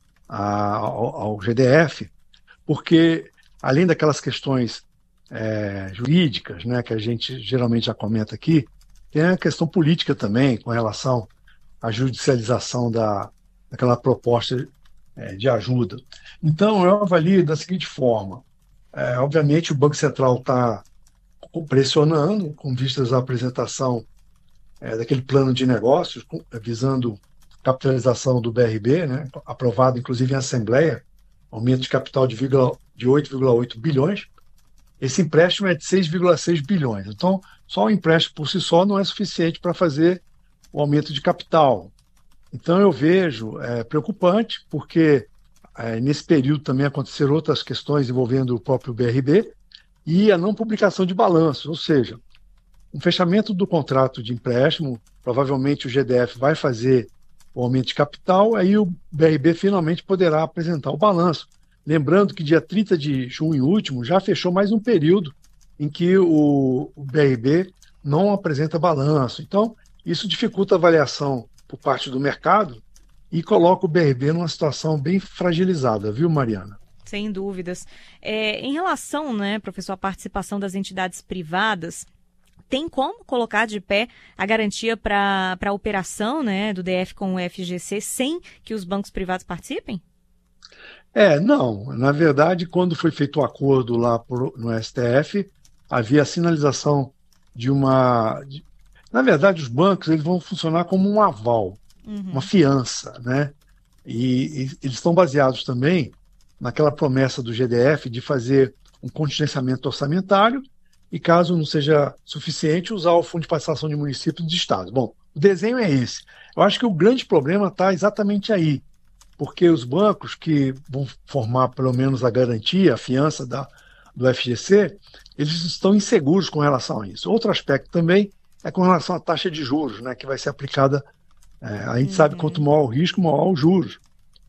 ao GDF, porque além daquelas questões jurídicas, né, que a gente geralmente já comenta aqui, tem a questão política também com relação à judicialização daquela proposta de ajuda. Então, eu avalio da seguinte forma. Obviamente, o Banco Central está pressionando com vistas à apresentação daquele plano de negócios, visando capitalização do BRB, né, aprovado inclusive em Assembleia, aumento de capital de 8,8 bilhões. Esse empréstimo é de 6,6 bilhões. Então, só o empréstimo por si só não é suficiente para fazer o aumento de capital. Então, eu vejo preocupante, porque nesse período também aconteceram outras questões envolvendo o próprio BRB e a não publicação de balanços, ou seja, um fechamento do contrato de empréstimo, provavelmente o GDF vai fazer o aumento de capital, aí o BRB finalmente poderá apresentar o balanço. Lembrando que dia 30 de junho último já fechou mais um período em que o BRB não apresenta balanço. Então, isso dificulta a avaliação por parte do mercado e coloca o BRB numa situação bem fragilizada, viu, Mariana? Sem dúvidas. Em relação, né, professor, à participação das entidades privadas, tem como colocar de pé a garantia para a operação, né, do DF com o FGC sem que os bancos privados participem? Não. Na verdade, quando foi feito o acordo lá no STF, havia a sinalização de uma... Na verdade, os bancos eles vão funcionar como um aval, uma fiança, né? E eles estão baseados também naquela promessa do GDF de fazer um contingenciamento orçamentário e, caso não seja suficiente, usar o Fundo de Participação de Municípios e de Estados. Bom, o desenho é esse. Eu acho que o grande problema está exatamente aí, porque os bancos que vão formar pelo menos a garantia, a fiança do FGC, eles estão inseguros com relação a isso. Outro aspecto também é com relação à taxa de juros, né, que vai ser aplicada. A gente sabe quanto maior o risco, maior os juros.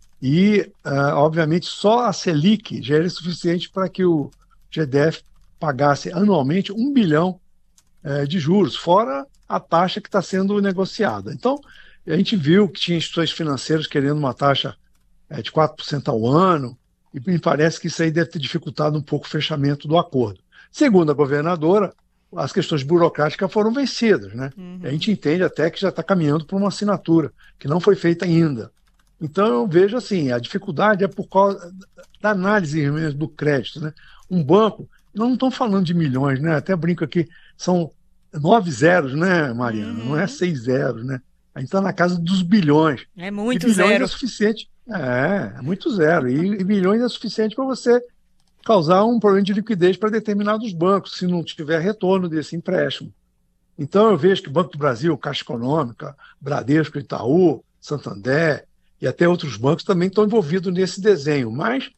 E, obviamente, só a Selic já era suficiente para que o GDF pagasse anualmente 1 bilhão de juros, fora a taxa que está sendo negociada. Então, a gente viu que tinha instituições financeiras querendo uma taxa de 4% ao ano, e me parece que isso aí deve ter dificultado um pouco o fechamento do acordo. Segundo a governadora, as questões burocráticas foram vencidas, né? A gente entende até que já está caminhando para uma assinatura, que não foi feita ainda. Então eu vejo assim, a dificuldade é por causa da análise do crédito, né? Um banco, nós não estamos falando de milhões, né? Até brinco aqui, são 9 zeros, né, Mariana? Não é 6 zeros, né? A gente está na casa dos bilhões. É muito e bilhões zero. É suficiente. É muito zero. E bilhões é suficiente para você causar um problema de liquidez para determinados bancos, se não tiver retorno desse empréstimo. Então eu vejo que o Banco do Brasil, Caixa Econômica, Bradesco, Itaú, Santander e até outros bancos também estão envolvidos nesse desenho, mas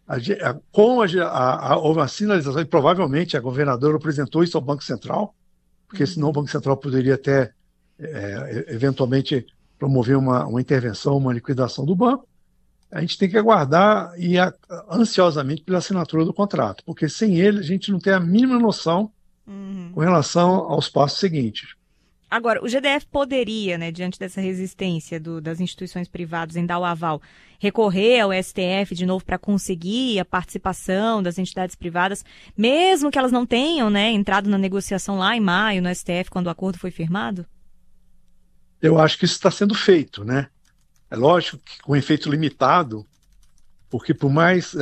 com a sinalização, e provavelmente a governadora apresentou isso ao Banco Central, porque senão o Banco Central poderia até eventualmente promover uma intervenção, uma liquidação do banco. A gente tem que aguardar ansiosamente pela assinatura do contrato, porque sem ele a gente não tem a mínima noção com relação aos passos seguintes. Agora, o GDF poderia, né, diante dessa resistência das instituições privadas em dar o aval, recorrer ao STF de novo para conseguir a participação das entidades privadas, mesmo que elas não tenham, né, entrado na negociação lá em maio no STF, quando o acordo foi firmado? Eu acho que isso está sendo feito, né? É lógico que com efeito limitado, porque por mais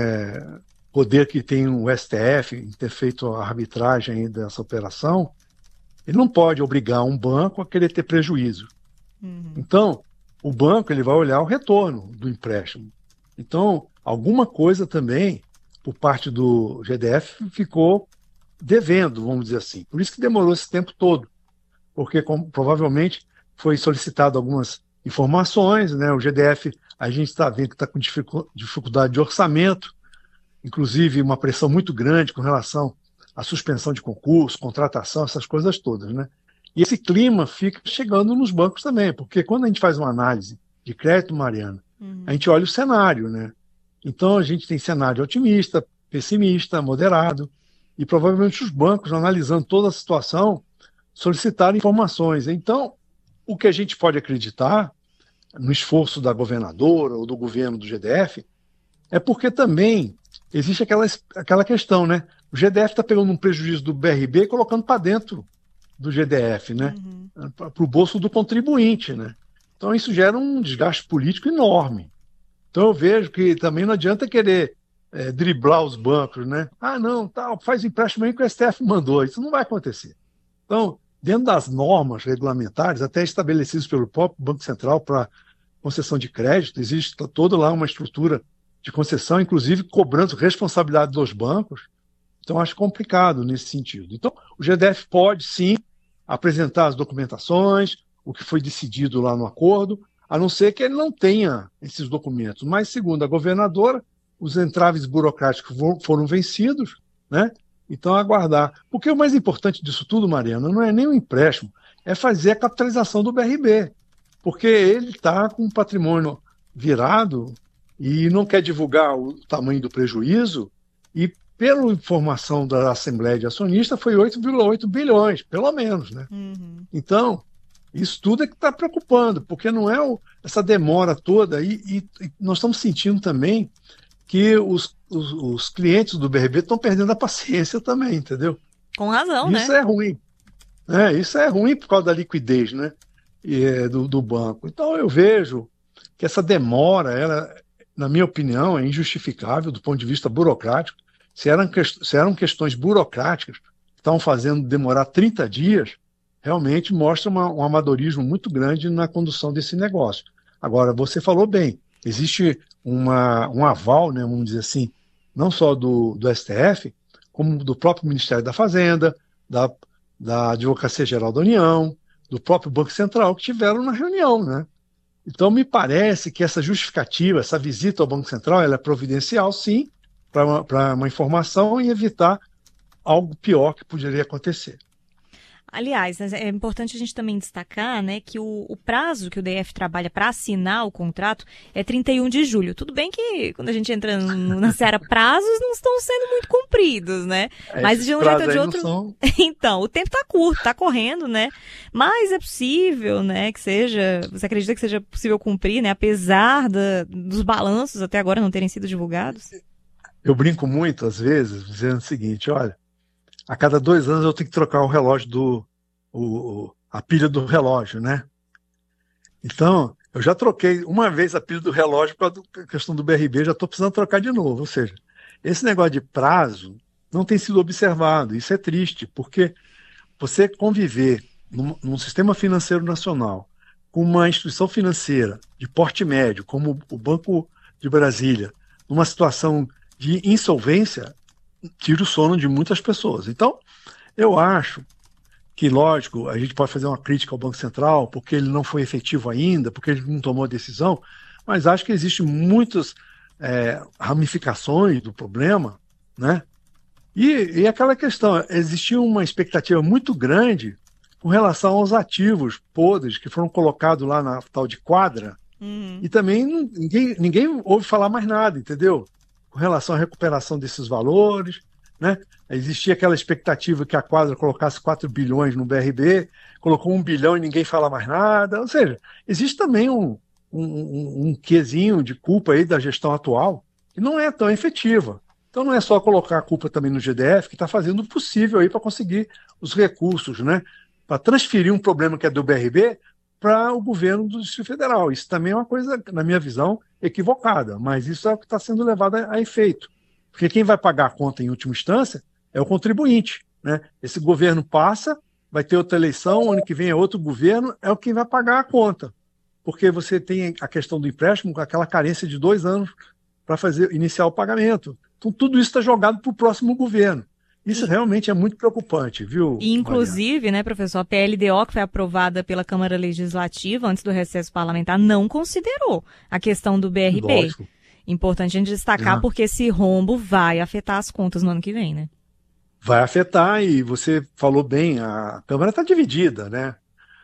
poder que tem o STF em ter feito a arbitragem dessa operação, ele não pode obrigar um banco a querer ter prejuízo. Então, o banco ele vai olhar o retorno do empréstimo. Então, alguma coisa também, por parte do GDF, ficou devendo, vamos dizer assim. Por isso que demorou esse tempo todo, porque provavelmente foi solicitado algumas informações, né? O GDF, a gente está vendo que está com dificuldade de orçamento, inclusive uma pressão muito grande com relação à suspensão de concurso, contratação, essas coisas todas, né? E esse clima fica chegando nos bancos também, porque quando a gente faz uma análise de crédito, Mariana, a gente olha o cenário, né? Então a gente tem cenário otimista, pessimista, moderado, e provavelmente os bancos, analisando toda a situação, solicitaram informações. Então, o que a gente pode acreditar no esforço da governadora ou do governo do GDF é porque também existe aquela questão, né? O GDF está pegando um prejuízo do BRB e colocando para dentro do GDF, né? Para o bolso do contribuinte, né? Então isso gera um desgaste político enorme. Então eu vejo que também não adianta querer driblar os bancos, né? Ah, não, faz empréstimo aí que o STF mandou. Isso não vai acontecer. Então, dentro das normas regulamentares, até estabelecidas pelo próprio Banco Central para concessão de crédito, existe toda lá uma estrutura de concessão, inclusive cobrando responsabilidade dos bancos. Então, acho complicado nesse sentido. Então, o GDF pode, sim, apresentar as documentações, o que foi decidido lá no acordo, a não ser que ele não tenha esses documentos. Mas, segundo a governadora, os entraves burocráticos foram vencidos, né? Então, aguardar. Porque o mais importante disso tudo, Mariana, não é nem o empréstimo, é fazer a capitalização do BRB. Porque ele está com um patrimônio virado e não quer divulgar o tamanho do prejuízo. E, pela informação da Assembleia de Acionistas, foi 8,8 bilhões, pelo menos, né? Então, isso tudo é que está preocupando, porque não é essa demora toda. E nós estamos sentindo também que os clientes do BRB estão perdendo a paciência também, entendeu? Com razão, né? Isso é ruim. Isso é ruim por causa da liquidez, né? Do banco. Então eu vejo que essa demora, ela, na minha opinião, é injustificável do ponto de vista burocrático. Se eram questões burocráticas que estavam fazendo demorar 30 dias, realmente mostra um amadorismo muito grande na condução desse negócio. Agora, você falou bem, existe um aval, né, vamos dizer assim, não só do STF, como do próprio Ministério da Fazenda, da Advocacia Geral da União, do próprio Banco Central, que tiveram na reunião, né? Então, me parece que essa justificativa, essa visita ao Banco Central, ela é providencial, sim, para uma informação e evitar algo pior que poderia acontecer. Aliás, é importante a gente também destacar, né, que o prazo que o DF trabalha para assinar o contrato é 31 de julho. Tudo bem que quando a gente entra na seara, prazos não estão sendo muito cumpridos, né? Mas de um jeito ou de outro... São... Então, o tempo está curto, está correndo, né? Mas é possível, né, que seja... Você acredita que seja possível cumprir, né, apesar dos balanços até agora não terem sido divulgados? Eu brinco muito, às vezes, dizendo o seguinte, olha, a cada 2 anos eu tenho que trocar o relógio a pilha do relógio, né? Então, eu já troquei uma vez a pilha do relógio por causa da questão do BRB, já estou precisando trocar de novo. Ou seja, esse negócio de prazo não tem sido observado. Isso é triste, porque você conviver num sistema financeiro nacional com uma instituição financeira de porte médio, como o Banco de Brasília, numa situação de insolvência, tira o sono de muitas pessoas. Então, eu acho que, lógico, a gente pode fazer uma crítica ao Banco Central, porque ele não foi efetivo ainda, porque ele não tomou decisão, mas acho que existem muitas ramificações do problema, né? E aquela questão, existia uma expectativa muito grande com relação aos ativos podres que foram colocados lá na tal de quadra, e também ninguém ouve falar mais nada, entendeu? Com relação à recuperação desses valores, né? Existia aquela expectativa que a quadra colocasse 4 bilhões no BRB, colocou 1 bilhão e ninguém fala mais nada. Ou seja, existe também um quezinho de culpa aí da gestão atual que não é tão efetiva. Então não é só colocar a culpa também no GDF, que está fazendo o possível aí para conseguir os recursos, né? Para transferir um problema que é do BRB para o governo do Distrito Federal. Isso também é uma coisa, na minha visão, equivocada, mas isso é o que está sendo levado a efeito. Porque quem vai pagar a conta em última instância é o contribuinte, né? Esse governo passa, vai ter outra eleição, ano que vem é outro governo, é o que vai pagar a conta. Porque você tem a questão do empréstimo com aquela carência de 2 anos para iniciar o pagamento. Então tudo isso está jogado para o próximo governo. Isso realmente é muito preocupante, viu? Inclusive, né, professor, a PLDO, que foi aprovada pela Câmara Legislativa antes do recesso parlamentar, não considerou a questão do BRB. Lógico. Importante a gente destacar, porque esse rombo vai afetar as contas no ano que vem, né? Vai afetar, e você falou bem, a Câmara está dividida, né?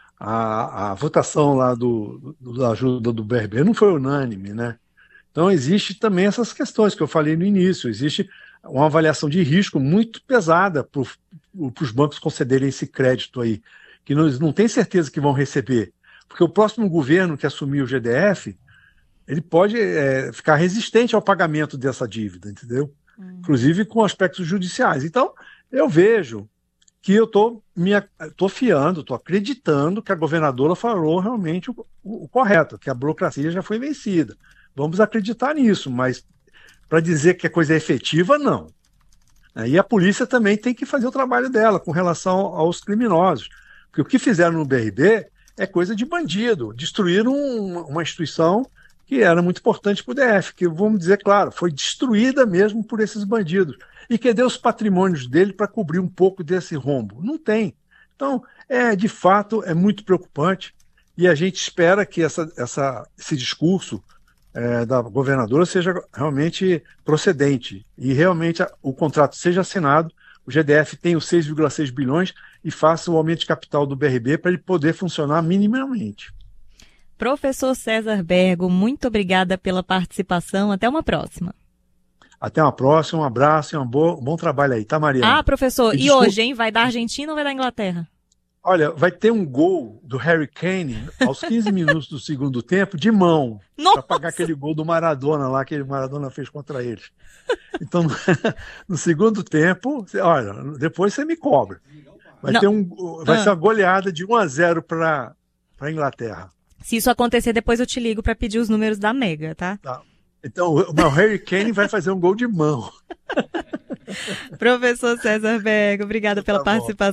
A votação lá da ajuda do BRB não foi unânime, né? Então existe também essas questões que eu falei no início, existe uma avaliação de risco muito pesada para os bancos concederem esse crédito aí, que não tem certeza que vão receber, porque o próximo governo que assumir o GDF, ele pode ficar resistente ao pagamento dessa dívida, entendeu? Inclusive com aspectos judiciais. Então, eu vejo que eu estou fiando, estou acreditando que a governadora falou realmente o correto, que a burocracia já foi vencida. Vamos acreditar nisso, mas para dizer que a coisa é efetiva, não. E a polícia também tem que fazer o trabalho dela com relação aos criminosos. Porque o que fizeram no BRB é coisa de bandido. Destruíram uma instituição que era muito importante para o DF, que, vamos dizer, claro, foi destruída mesmo por esses bandidos. E cadê os patrimônios dele para cobrir um pouco desse rombo? Não tem. Então, de fato, é muito preocupante, e a gente espera que esse discurso da governadora seja realmente procedente, e realmente o contrato seja assinado, o GDF tenha os 6,6 bilhões e faça o aumento de capital do BRB para ele poder funcionar minimamente. Professor César Bergo, muito obrigada pela participação. Até uma próxima. Até uma próxima, um abraço e um bom trabalho aí, tá, Mariana? Professor, e hoje, hein? Vai da Argentina ou vai da Inglaterra? Olha, vai ter um gol do Harry Kane aos 15 minutos do segundo tempo, de mão, para pagar aquele gol do Maradona lá, que o Maradona fez contra eles. Então, no segundo tempo, olha, depois você me cobra. Vai ser uma goleada de 1-0 para a Inglaterra. Se isso acontecer, depois eu te ligo para pedir os números da Mega, tá? Tá. Então, o Harry Kane vai fazer um gol de mão. Professor César Berga, obrigada pela participação.